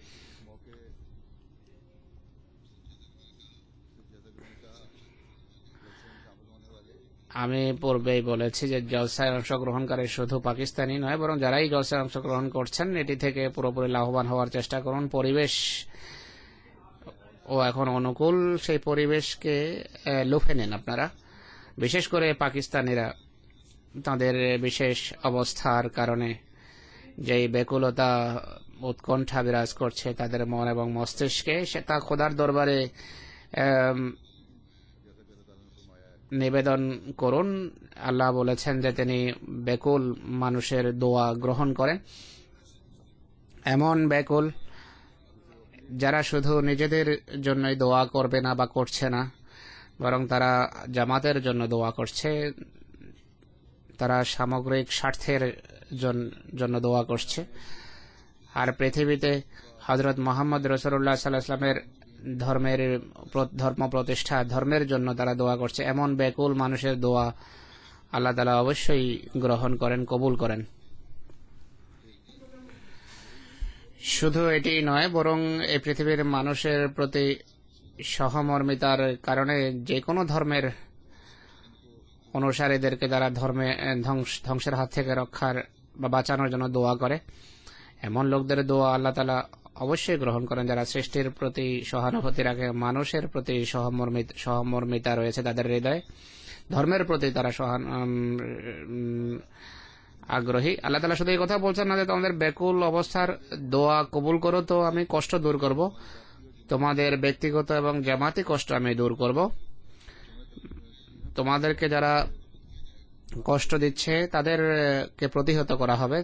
আমি পূর্বেই বলেছি যে জলসায় অংশগ্রহণকারী শুধু পাকিস্তানি নয়, বরং যারাই জলসায় অংশগ্রহণ করছেন এটি থেকে পুরোপুরি লাভবান হওয়ার চেষ্টা করুন। পরিবেশ ও এখন অনুকূল, সেই পরিবেশকে লুফে নেন আপনারা। বিশেষ করে পাকিস্তানিরা তাদের বিশেষ অবস্থার কারণে যেই ব্যাকুলতা উৎকণ্ঠা বিরাজ করছে তাদের মন এবং মস্তিষ্কে, সেটা খোদার দরবারে নিবেদন করুন। আল্লাহ বলেছেন যে তিনি ব্যাকুল মানুষের দোয়া গ্রহণ করেন। এমন ব্যাকুল যারা শুধু নিজেদের জন্যই দোয়া করবে না বা করছে না, বরং তারা জামাতের জন্য দোয়া করছে, তারা সামগ্রিক স্বার্থের জন্য দোয়া করছে। আর পৃথিবীতে হযরত মুহাম্মদ রাসূলুল্লাহ সাল্লাল্লাহু আলাইহি ওয়াসাল্লামের ধর্মের ধর্ম প্রতিষ্ঠা ধর্মের জন্য তারা দোয়া করছে। এমন ব্যাকুল মানুষের দোয়া আল্লাহ তাআলা অবশ্যই গ্রহণ করেন, কবুল করেন। শুধু এটি নয়, বরং এই পৃথিবীর মানুষের প্রতি সহমর্মিতার কারণে যে কোনো ধর্মের অনুসারীদেরকে যারা ধর্মে ধ্বংসের হাত থেকে রক্ষার বা বাঁচানোর জন্য দোয়া করে, এমন লোকদের দোয়া আল্লাহ তাআলা অবশ্যই গ্রহণ করেন। যারা সৃষ্টির প্রতি সহানুভূতি রাখে, মানুষের প্রতি সহমর্মিতা রয়েছে তাদের হৃদয়ে, ধর্মের প্রতি তারা সহান আগ্রহী। আল্লাহ তাআলা শুধু এই কথা বলছেন না যে তোমাদের ব্যাকুল অবস্থার দোয়া কবুল করো তো আমি কষ্ট দূর করব, তোমাদের ব্যক্তিগত এবং জামাতি কষ্ট আমি দূর করব। তোমাদেরকে যারা কষ্ট দিচ্ছে তাদেরকে প্রতিহত করা হবে।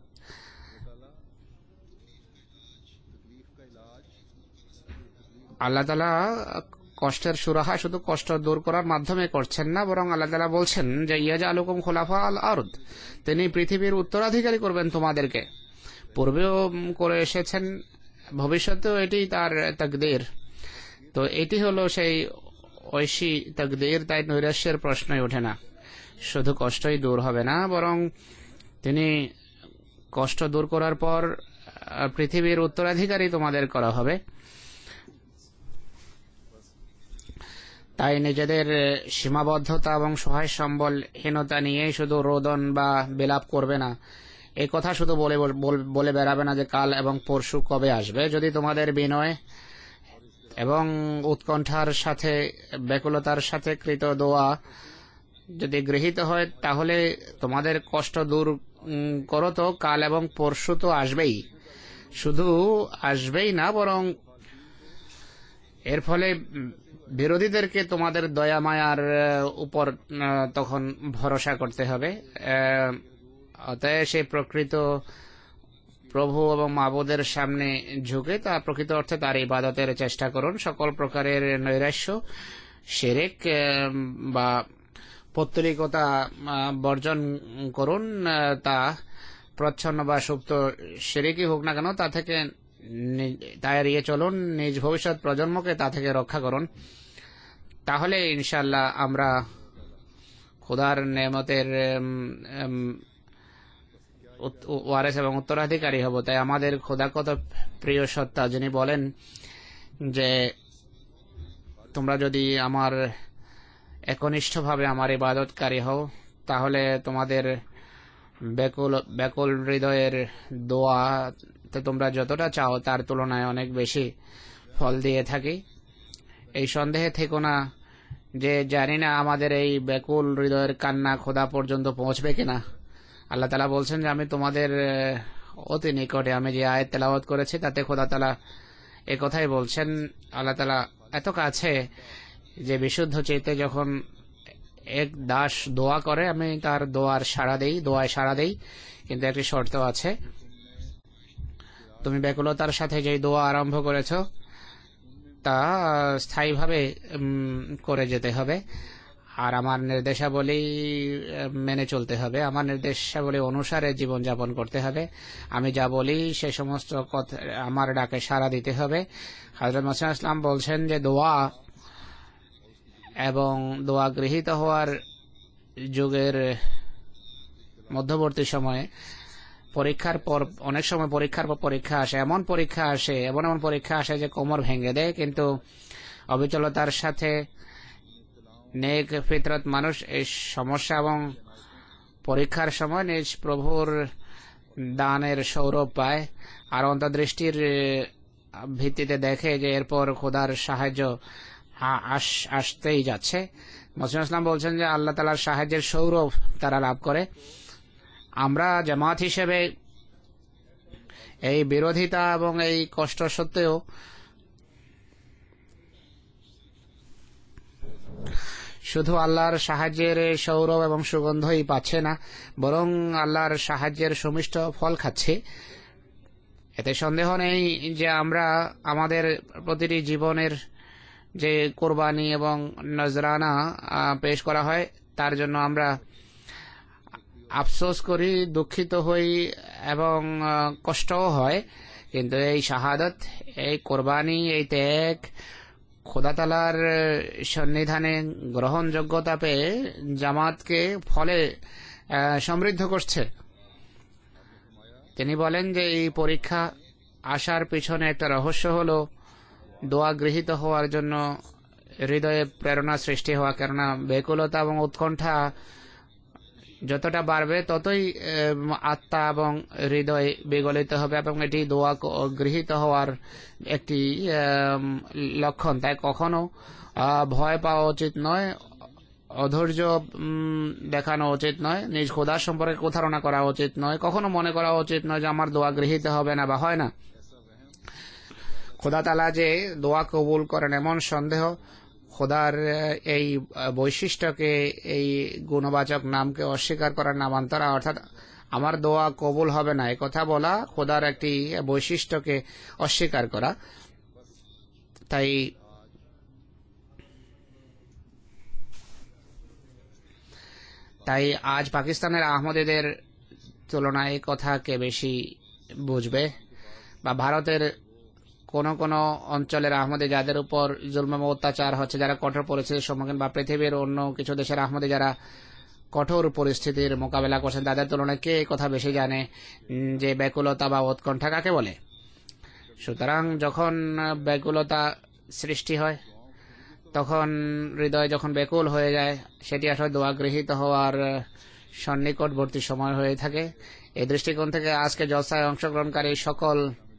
আল্লাহ তাআলা কষ্টের সুরাহা শুধু কষ্ট দূর করার মাধ্যমে করছেন না, বরং আল্লাহ তাআলা বলছেন যে ইয়াজআলুকুম খুলাফা আল আরদ, তিনি পৃথিবীর উত্তরাধিকারী করবেন তোমাদেরকে। পূর্বেও করে এসেছেন, ভবিষ্যতেও এটি তার তাকদীর। তো এটি হলো সেই ঐশী তাকদীর, তাই নৈরাশ্যের প্রশ্নই ওঠে না। শুধু কষ্টই দূর হবে না, বরং তিনি কষ্ট দূর করার পর পৃথিবীর উত্তরাধিকারী তোমাদের করা হবে। তাই নিজেদের সীমাবদ্ধতা এবং সহায় সম্বলহীনতা নিয়ে শুধু রোদন বা বিলাপ করবে না, এই কথা শুধু বলে বলে বেড়াবে না যে কাল এবং পরশু কবে আসবে। যদি তোমাদের বিনয় এবং উৎকণ্ঠার সাথে ব্যাকুলতার সাথে কৃত দোয়া যদি গৃহীত হয়, তাহলে তোমাদের কষ্ট দূর করো, তো কাল এবং পরশু তো আসবেই। শুধু আসবেই না, বরং এর ফলে বিরোধীদেরকে তোমাদের দয়া মায়ার উপর তখন ভরসা করতে হবে। অতএব সেই প্রকৃত প্রভু এবং মাবুদের সামনে ঝুঁকে তা প্রকৃত অর্থে তার ইবাদতের চেষ্টা করুন। সকল প্রকারের নৈরাশ্য, শিরক বা পৌত্তলিকতা বর্জন করুন। তা প্রচ্ছন্ন বা সুপ্ত শিরকই হোক না কেন, তা থেকে তা এড়িয়ে চলুন। নিজ ভবিষ্যৎ প্রজন্মকে তা থেকে রক্ষা করুন। তাহলে ইনশাআল্লাহ আমরা খোদার নেমতের ওয়ারেস এবং উত্তরাধিকারী হব। তাই আমাদের খোদা কত প্রিয় সত্তা, যিনি বলেন যে তোমরা যদি আমার একনিষ্ঠভাবে আমার ইবাদতকারী হও, তাহলে তোমাদের ব্যাকুল ব্যাকুল হৃদয়ের দোয়া তোমরা যতটা চাও তার তুলনায় অনেক বেশি ফল দিয়ে থাকি। এই সন্দেহে থেকো না যে জানি না আমাদের এই ব্যাকুল হৃদয়ের কান্না খোদা পর্যন্ত পৌঁছবে কিনা। আল্লাহ তাআলা বলছেন যে আমি তোমাদের অতি নিকটে। আমি যে আয়াত তেলাওয়াত করেছি তাতে খোদা তাআলা এই কথাই বলছেন। আল্লাহ তাআলা এত কাছে যে বিশুদ্ধ চিত্তে যখন এক দাস দোয়া করে, আমি তার দোয়ার সাড়া দেই, দোয়ায় সাড়া দেই, কিন্তু একটি শর্ত আছে। তুমি ব্যাকুলতার সাথে যেই দোয়া আরম্ভ করেছ তা স্থায়ীভাবে করে যেতে হবে, আর আমার নির্দেশাবলী মেনে চলতে হবে, আমার নির্দেশাবলী অনুসারে জীবনযাপন করতে হবে। আমি যা বলি সে সমস্ত কথা আমার ডাকে সাড়া দিতে হবে। হযরত মুসা ইসলাম বলছেন যে দোয়া এবং দোয়া গৃহীত হওয়ার যুগের মধ্যবর্তী সময়ে পরীক্ষার পর অনেক সময় পরীক্ষার পর পরীক্ষা আসে, এমন পরীক্ষা আসে এমন এমন পরীক্ষা আসে যে কোমর ভেঙে দেয়। কিন্তু অবিচলতার সাথে নেক ফিতরত মানুষ এই সমস্যা এবং পরীক্ষার সময় নিজ প্রভুর দানের সৌরভ পায়, আর অন্তর্দৃষ্টির ভিত্তিতে দেখে যে এরপর খোদার সাহায্য আসতেই যাচ্ছে। মুসা ইসলাম বলছেন যে আল্লাহ তাআলার সাহায্যের সৌরভ তারা লাভ করে। আমরা জামাত হিসেবে এই বিরোধিতা এবং এই কষ্ট সত্ত্বেও শুধু আল্লাহর সাহায্যের সৌরভ এবং সুগন্ধই পাচ্ছে না, বরং আল্লাহর সাহায্যের সুমিষ্ট ফল খাচ্ছে। এতে সন্দেহ নেই যে আমরা আমাদের প্রতিটি জীবনের যে কোরবানি এবং নজরানা পেশ করা হয় তার জন্য আমরা আফসোস করি, দুঃখিত হই এবং কষ্টও হয়। কিন্তু এই শাহাদত, এই কোরবানি, এই ত্যাগ খোদা তাআলার সন্নিধানে গ্রহণযোগ্যতা পেয়ে জামাতকে ফলে সমৃদ্ধ করছে। তিনি বলেন যে এই পরীক্ষা আসার পিছনে একটা রহস্য হলো দোয়া গৃহীত হওয়ার জন্য হৃদয়ে প্রেরণা সৃষ্টি হওয়া। কেননা ব্যাকুলতা এবং উৎকণ্ঠা যতটা বাড়বে ততই আত্মা এবং হৃদয় বিগলিত হবে, এবং এটি দোয়া গৃহীত হওয়ার একটি লক্ষণ। তাই কখনো ভয় পাওয়া উচিত নয়, অধৈর্য দেখানো উচিত নয়, নিজ খোদার সম্পর্কে প্রতারণা করা উচিত নয়, কখনো মনে করা উচিত নয় যে আমার দোয়া গৃহীত হবে না বা হয় না। খোদা তাআলা যে দোয়া কবুল করেন এমন সন্দেহ খোদার এই বৈশিষ্ট্যকে, এই গুণবাচক নামকে অস্বীকার করার নামান্তরা, অর্থাৎ আমার দোয়া কবুল হবে না এ কথা বলা খোদার একটি বৈশিষ্ট্যকে অস্বীকার করা। তাই তাই আজ পাকিস্তানের আহমদীদের তুলনায় কথাকে বেশি বুঝবে, বা ভারতের কোন কোন অঞ্চলের আহমদী যাদের উপর জুলম ও অত্যাচার হচ্ছে, যারা কঠোর পরিস্থিতির সম্মুখীন, বা পৃথিবীর অন্য কিছু দেশের আহমদী যারা কঠোর পরিস্থিতির মোকাবেলা করছেন, তাদের তুলনায় কে কথা বেশি জানে যে ব্যাকুলতা বা উৎকণ্ঠা কাকে বলে। সুতরাং যখন ব্যাকুলতা সৃষ্টি হয়, তখন হৃদয় যখন ব্যাকুল হয়ে যায়, সেটি আসলে দোয়া গৃহীত হওয়ার সন্নিকটবর্তী সময় হয়ে থাকে। এই দৃষ্টিকোণ থেকে আজকে জলসায় অংশগ্রহণকারী সকল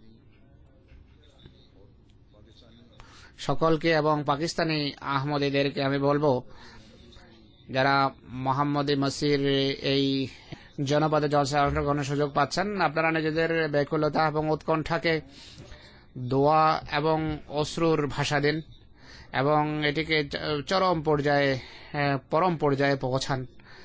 সকলকে এবং পাকিস্তানি আহমদীদেরকে আমি বলবো, যারা মোহাম্মদী মসির এই জনপদে জলসায় অংশগ্রহণের সুযোগ পাচ্ছেন, আপনারা নিজেদের ব্যাকুলতা এবং উৎকণ্ঠাকে দোয়া এবং অশ্রুর ভাষা দিন এবং এটিকে চরম পর্যায়ে, পরম পর্যায়ে পৌঁছান,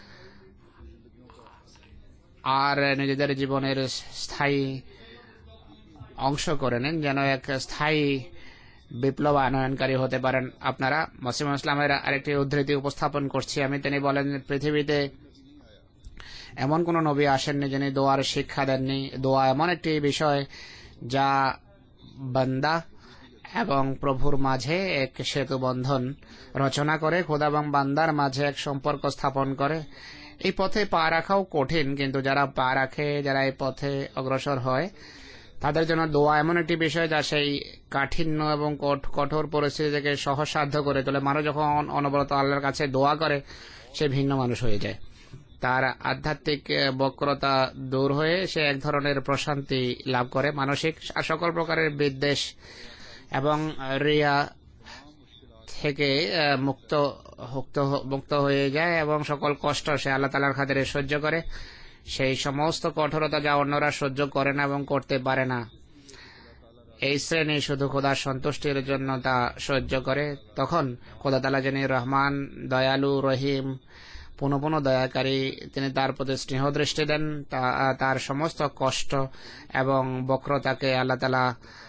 আর নিজেদের জীবনের স্থায়ী অংশ করে নেন, যেন এক স্থায়ী বিপ্লব আনয়নকারী হতে পারেন আপনারা। মসিম ইসলামের আরেকটি উদ্ধৃতি উপস্থাপন করছি আমি। তিনি বলেন, পৃথিবীতে এমন কোন নবী আসেননি যিনি দোয়ার শিক্ষা দেননি। দোয়া এমন একটি বিষয় যা বান্দা এবং প্রভুর মাঝে এক সেতু বন্ধন রচনা করে, খোদা এবং বান্দার মাঝে এক সম্পর্ক স্থাপন করে। এই পথে পা রাখাও কঠিন, কিন্তু যারা পা রাখে, যারা এই পথে অগ্রসর হয়, তাদের জন্য দোয়া এমন একটি বিষয় যা সেই কাঠিন্য এবং কঠোর পরিস্থিতি থেকে সহজসাধ্য করে তোলে। মানুষ যখন অনবরত আল্লাহর কাছে দোয়া করে, সে ভিন্ন মানুষ হয়ে যায়। তার আধ্যাত্মিক বক্রতা দূর হয়ে সে এক ধরনের প্রশান্তি লাভ করে, মানসিক আর সকল প্রকারের বিদ্বেষ এবং রিয়া থেকে মুক্ত মুক্ত হয়ে যায় এবং সকল কষ্ট সে আল্লাহ তাআলার খাতিরে সহ্য করে। সেই সমস্ত কঠোরতা যা অন্যরা সহ্য করে না এবং করতে পারে না, এই শ্রেণী শুধু খোদার সন্তুষ্টির জন্য তা সহ্য করে। তখন খোদা তাআলা যিনি রহমান, দয়ালু, রহিম, পুনঃ পুনঃ দয়াকারী, তিনি তার প্রতি স্নেহ দৃষ্টি দেন, তার সমস্ত কষ্ট এবং বক্রতাকে আল্লাহ তাআলা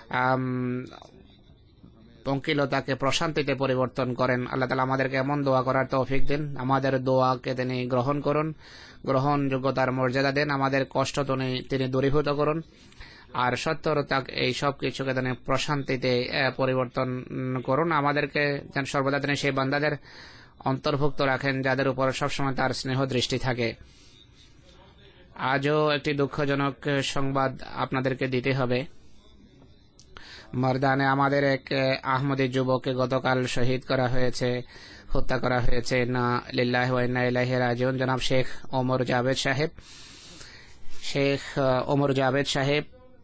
পঙ্কিলতাকে প্রশান্তিতে পরিবর্তন করেন। আল্লাহ তাআলা আমাদেরকে এমন দোয়া করার তৌফিক দিন। আমাদের দোয়াকে তিনি গ্রহণ করুন, গ্রহণযোগ্যতার মর্যাদা দেন। আমাদের কষ্ট তিনি দূরীভূত করুন, আর সত্যরতা এই সব কিছুকে তিনি প্রশান্তিতে পরিবর্তন করুন। আমাদেরকে যেন সর্বদা তিনি সেই বান্দাদের অন্তর্ভুক্ত রাখেন যাদের উপর সবসময় তার স্নেহ দৃষ্টি থাকে। আজও একটি দুঃখজনক সংবাদ আপনাদেরকে দিতে হবে। মর্দানে আমাদের এক আহমদী যুবককে গতকাল শহীদ করা হয়েছে, হত্যা করা হয়েছে। না লিল্লাহি ওয়া ইন্না ইলাইহি রাজিউন। জনাব শেখ ওমর জাভেদ সাহেব, শেখ ওমর জাভেদ সাহেব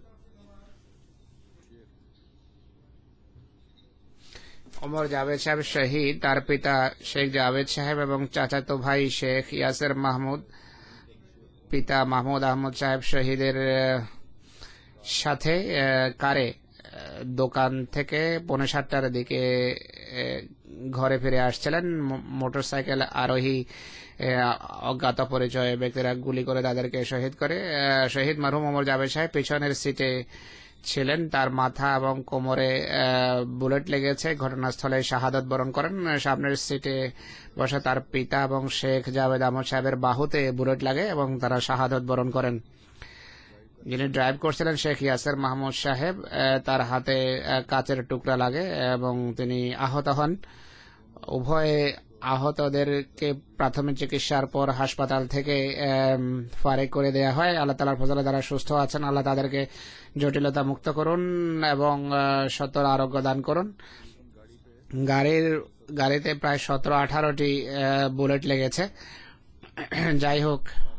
ওমর জাভেদ সাহেব শহীদ। তার পিতা শেখ জাভেদ সাহেব এবং চাচাতো ভাই শেখ ইয়াসের মাহমুদ, পিতা মাহমুদ আহমদ সাহেব শহীদের সাথে কারে দোকান থেকে পৌনে সাতটার দিকে ঘরে ফিরে আসছিলেন। মোটরসাইকেল আরোহী অজ্ঞাত পরিচয় ব্যক্তিরা গুলি করে তাদেরকে শহীদ করে। শহীদ মরহুম ওমর জাভেদ সাহেব পিছনের সিটে ছিলেন, তার মাথা এবং কোমরে বুলেট লেগেছে। ঘটনাস্থলে শাহাদত বরণ করেন। সামনের সিটে বসে তার পিতা এবং শেখ জাভেদ আহমদ সাহেবের বাহুতে বুলেট লাগে এবং তারা শাহাদত বরণ করেন। যিনি ড্রাইভ করছিলেন শেখ ইয়াসের মাহমুদ সাহেব, তার হাতে কাচের টুকরা লাগে এবং তিনি আহত হন। উভয়ে আহতদেরকে প্রাথমিক চিকিৎসার পর হাসপাতাল থেকে ফারেক করে দেয়া হয়। আল্লাহ তাআলার ফজলে যারা সুস্থ আছেন, আল্লাহ তাদেরকে জটিলতা মুক্ত করুন এবং সত্তর আরোগ্য দান করুন। গাড়ির গাড়িতে প্রায় সতেরো আঠারোটি বুলেট লেগেছে। যাই হোক,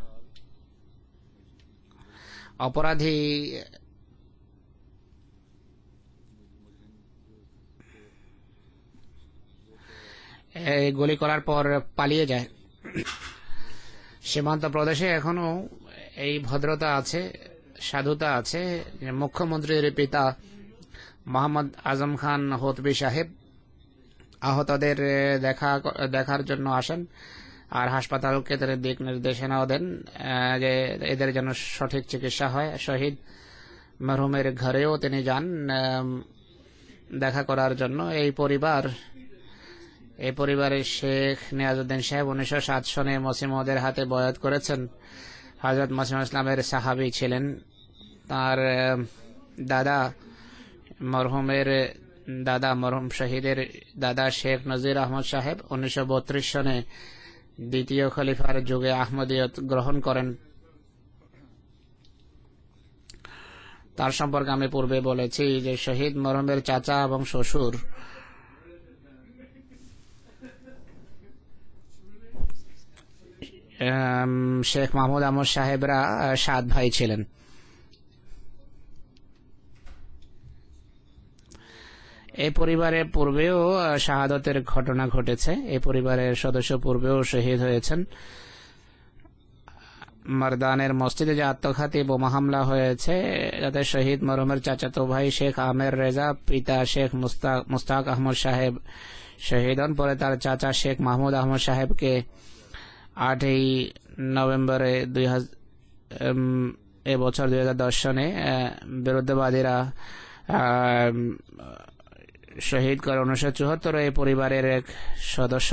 অপরাধী গুলি করার পর পালিয়ে যায়। সীমান্ত প্রদেশে এখনো এই ভদ্রতা আছে, সাধুতা আছে। মুখ্যমন্ত্রীর পিতা মোহাম্মদ আজম খান হতবি সাহেব আহতদের দেখা দেখার জন্য আসেন আর হাসপাতালকে তাদের দিক নির্দেশনাও দেন যে এদের যেন সঠিক চিকিৎসা হয়। শহীদ মরহুমের ঘরেও তিনি যান দেখা করার জন্য। এই পরিবার এই পরিবারের শেখ নিয়াজউদ্দিন সাহেব উনিশশো সাত সনে মসিহ মওদের হাতে বয়াত করেছেন। হযরত মসিহ ইসলামের সাহাবী ছিলেন। তার দাদা মরহুমের দাদা মরহুম শহীদের দাদা শেখ নজির আহমদ সাহেব উনিশশো বত্রিশ সনে দ্বিতীয় খলিফার যুগে আহমদিয়ত গ্রহণ করেন। তার সম্পর্কে আমি পূর্বে বলেছি যে শহীদ মরহুমের চাচা এবং শ্বশুর শেখ মাহমুদ আহমদ সাহেবরা সাত ভাই ছিলেন। এই পরিবারের পূর্বেও শাহাদতের ঘটনা ঘটেছে। এই পরিবারের সদস্য পূর্বেও শহীদ হয়েছেন। মারদানের মসজিদে যে আত্মঘাতী বোমা হামলা হয়েছে যাতে শহীদ মরহুমের চাচাতো ভাই শেখ আমের রেজা পিতা শেখ মুস্তাক মুস্তাক আহমদ সাহেব শহীদ হন। পরে তার চাচা শেখ মাহমুদ আহমদ সাহেবকে আটই নভেম্বরে দুই এবছর দুই হাজার দশ সনে বিরুদ্ধবাদীরা শহীদ করে। উনিশশো চুয়াত্তর এই পরিবারের এক সদস্য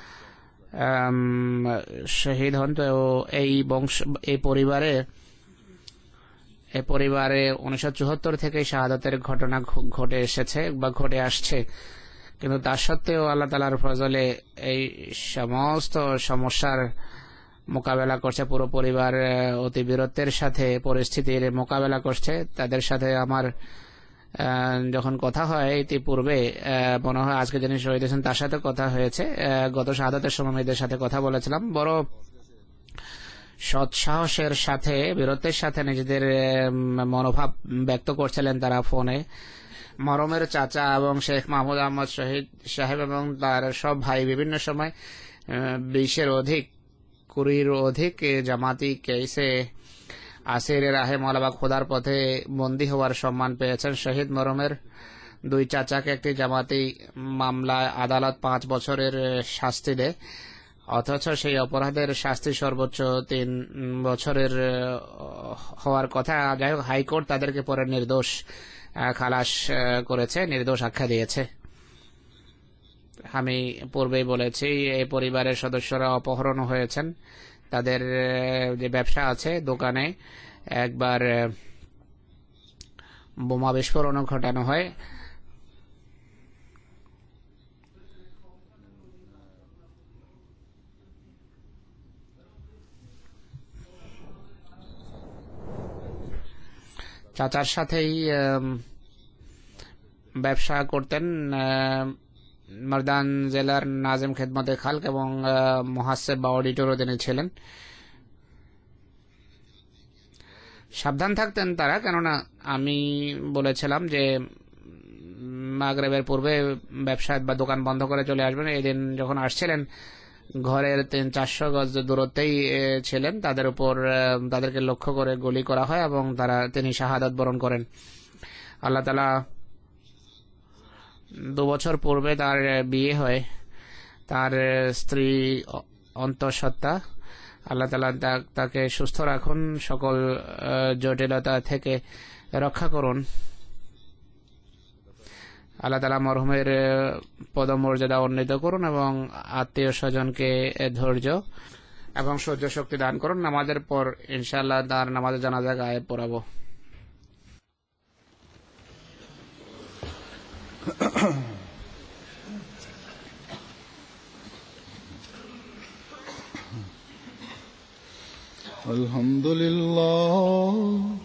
শহীদ হন। তো এই বংশ এই পরিবারে এই পরিবারে উনিশশো চুয়াত্তর থেকে শাহাদাতের ঘটনা ঘটে এসেছে বা ঘটে আসছে, কিন্তু তা সত্ত্বেও আল্লাহ তাআলার ফজলে এই সমস্ত সমস্যার মোকাবেলা করছে। পুরো পরিবার অতি বীরত্বের সাথে পরিস্থিতির মোকাবেলা করছে। তাদের সাথে আমার যখন কথা হয় ইতিপূর্বে মনে হয় আজকে যিনি শহীদ হয়েছেন তার সাথে কথা হয়েছে। গত শাহাদাতের সময় মেয়েদের সাথে কথা বলেছিলাম। বড় সৎসাহসের সাথে বীরত্বের সাথে নিজেদের মনোভাব ব্যক্ত করছিলেন তারা ফোনে। মরমের চাচা এবং শেখ মাহমুদ আহমদ শহীদ সাহেব এবং তার সব ভাই বিভিন্ন সময় বিশের অধিক কুড়ির অধিক জামাতি কেসে আসির রাহে মওলা খোদার পথে বন্দী হওয়ার সম্মান পেয়েছেন। শহীদ মরমের দুই চাচাকে একটি জামাতি মামলায় আদালত পাঁচ বছরের শাস্তি দেয়, অথচ সেই অপরাধের শাস্তি সর্বোচ্চ তিন বছরের হওয়ার কথা। যাই হোক, হাইকোর্ট তাদেরকে পরে নির্দোষ খালাস করেছে, নির্দোষ আখ্যা দিয়েছে। আমি পূর্বেই বলেছি এই পরিবারের সদস্যরা অপহরণ হয়েছেন। তাদের যে ব্যবসা আছে দোকানে একবার বোমা বিস্ফোরণ ঘটানো হয়। চাচার সাথেই ব্যবসা করতেন। মারদান জেলার নাজিম খেদমতে খালক এবং মুহাসিব বা অডিটরও তিনি ছিলেন। সাবধান থাকতেন তারা, কেননা আমি বলেছিলাম যে মাগরিবের পূর্বে ব্যবসা বা দোকান বন্ধ করে চলে আসবেন। এই দিন যখন আসছিলেন ঘরের তিন চারশো গজ দূরত্বেই ছিলেন। তাদের উপর তাদেরকে লক্ষ্য করে গুলি করা হয় এবং তারা তিনি শাহাদাত বরণ করেন। আল্লাহ তাআলা দু বছর পূর্বে তার বিয়ে হয়। তার স্ত্রী অন্তঃসত্ত্বা, আল্লাহ তাআলা তাকে সুস্থ রাখুন, সকল জটিলতা থেকে রক্ষা করুন। আল্লাহ তাআলা মরহুমের পদমর্যাদা উন্নীত করুন এবং আত্মীয় স্বজনকে ধৈর্য এবং সহ্য শক্তি দান করুন। নামাজের পর ইনশাআল্লাহ তার নামাজে জানাজা গায়েব পড়াবো। আলহামদুলিল্লাহ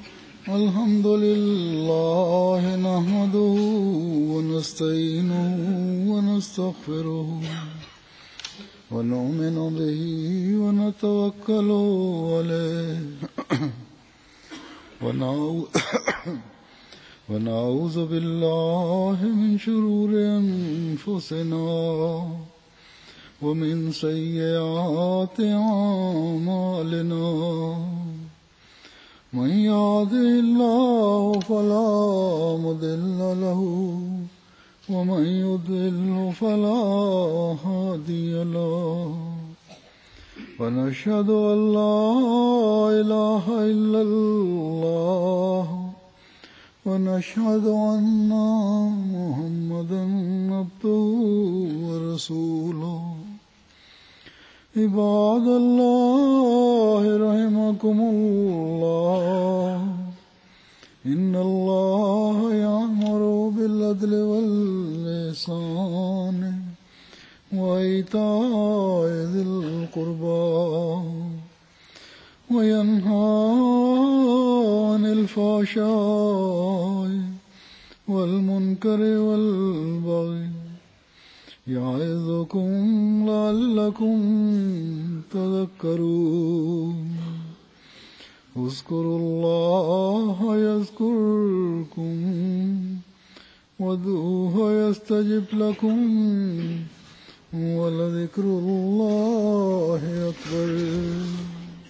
আলহামদুলিল্লাহ নাহমাদুহু ওয়া নাস্তাঈনুহু ওয়া নাস্তাগফিরুহু ওয়া নু'মিনু বিহি ওয়া নাতাওয়াক্কালু আলাইহি ওয়া না'উযু ونعوذ بالله من شرور أنفسنا ومن سيئات أعمالنا من يهده الله فلا مضل له ومن يضلل فلا هادي له ونشهد أن لا إله إلا الله ونشهد أن محمدا عبده ورسوله عباد الله رحمكم الله إن الله يأمر بالعدل والإحسان وإيتاء ذي القربى وينهى عن الفحشاء والمنكر والبغي يعظكم لعلكم تذكرون اذكروا الله يذكركم وادعوه يستجب لكم ولذكر الله أكبر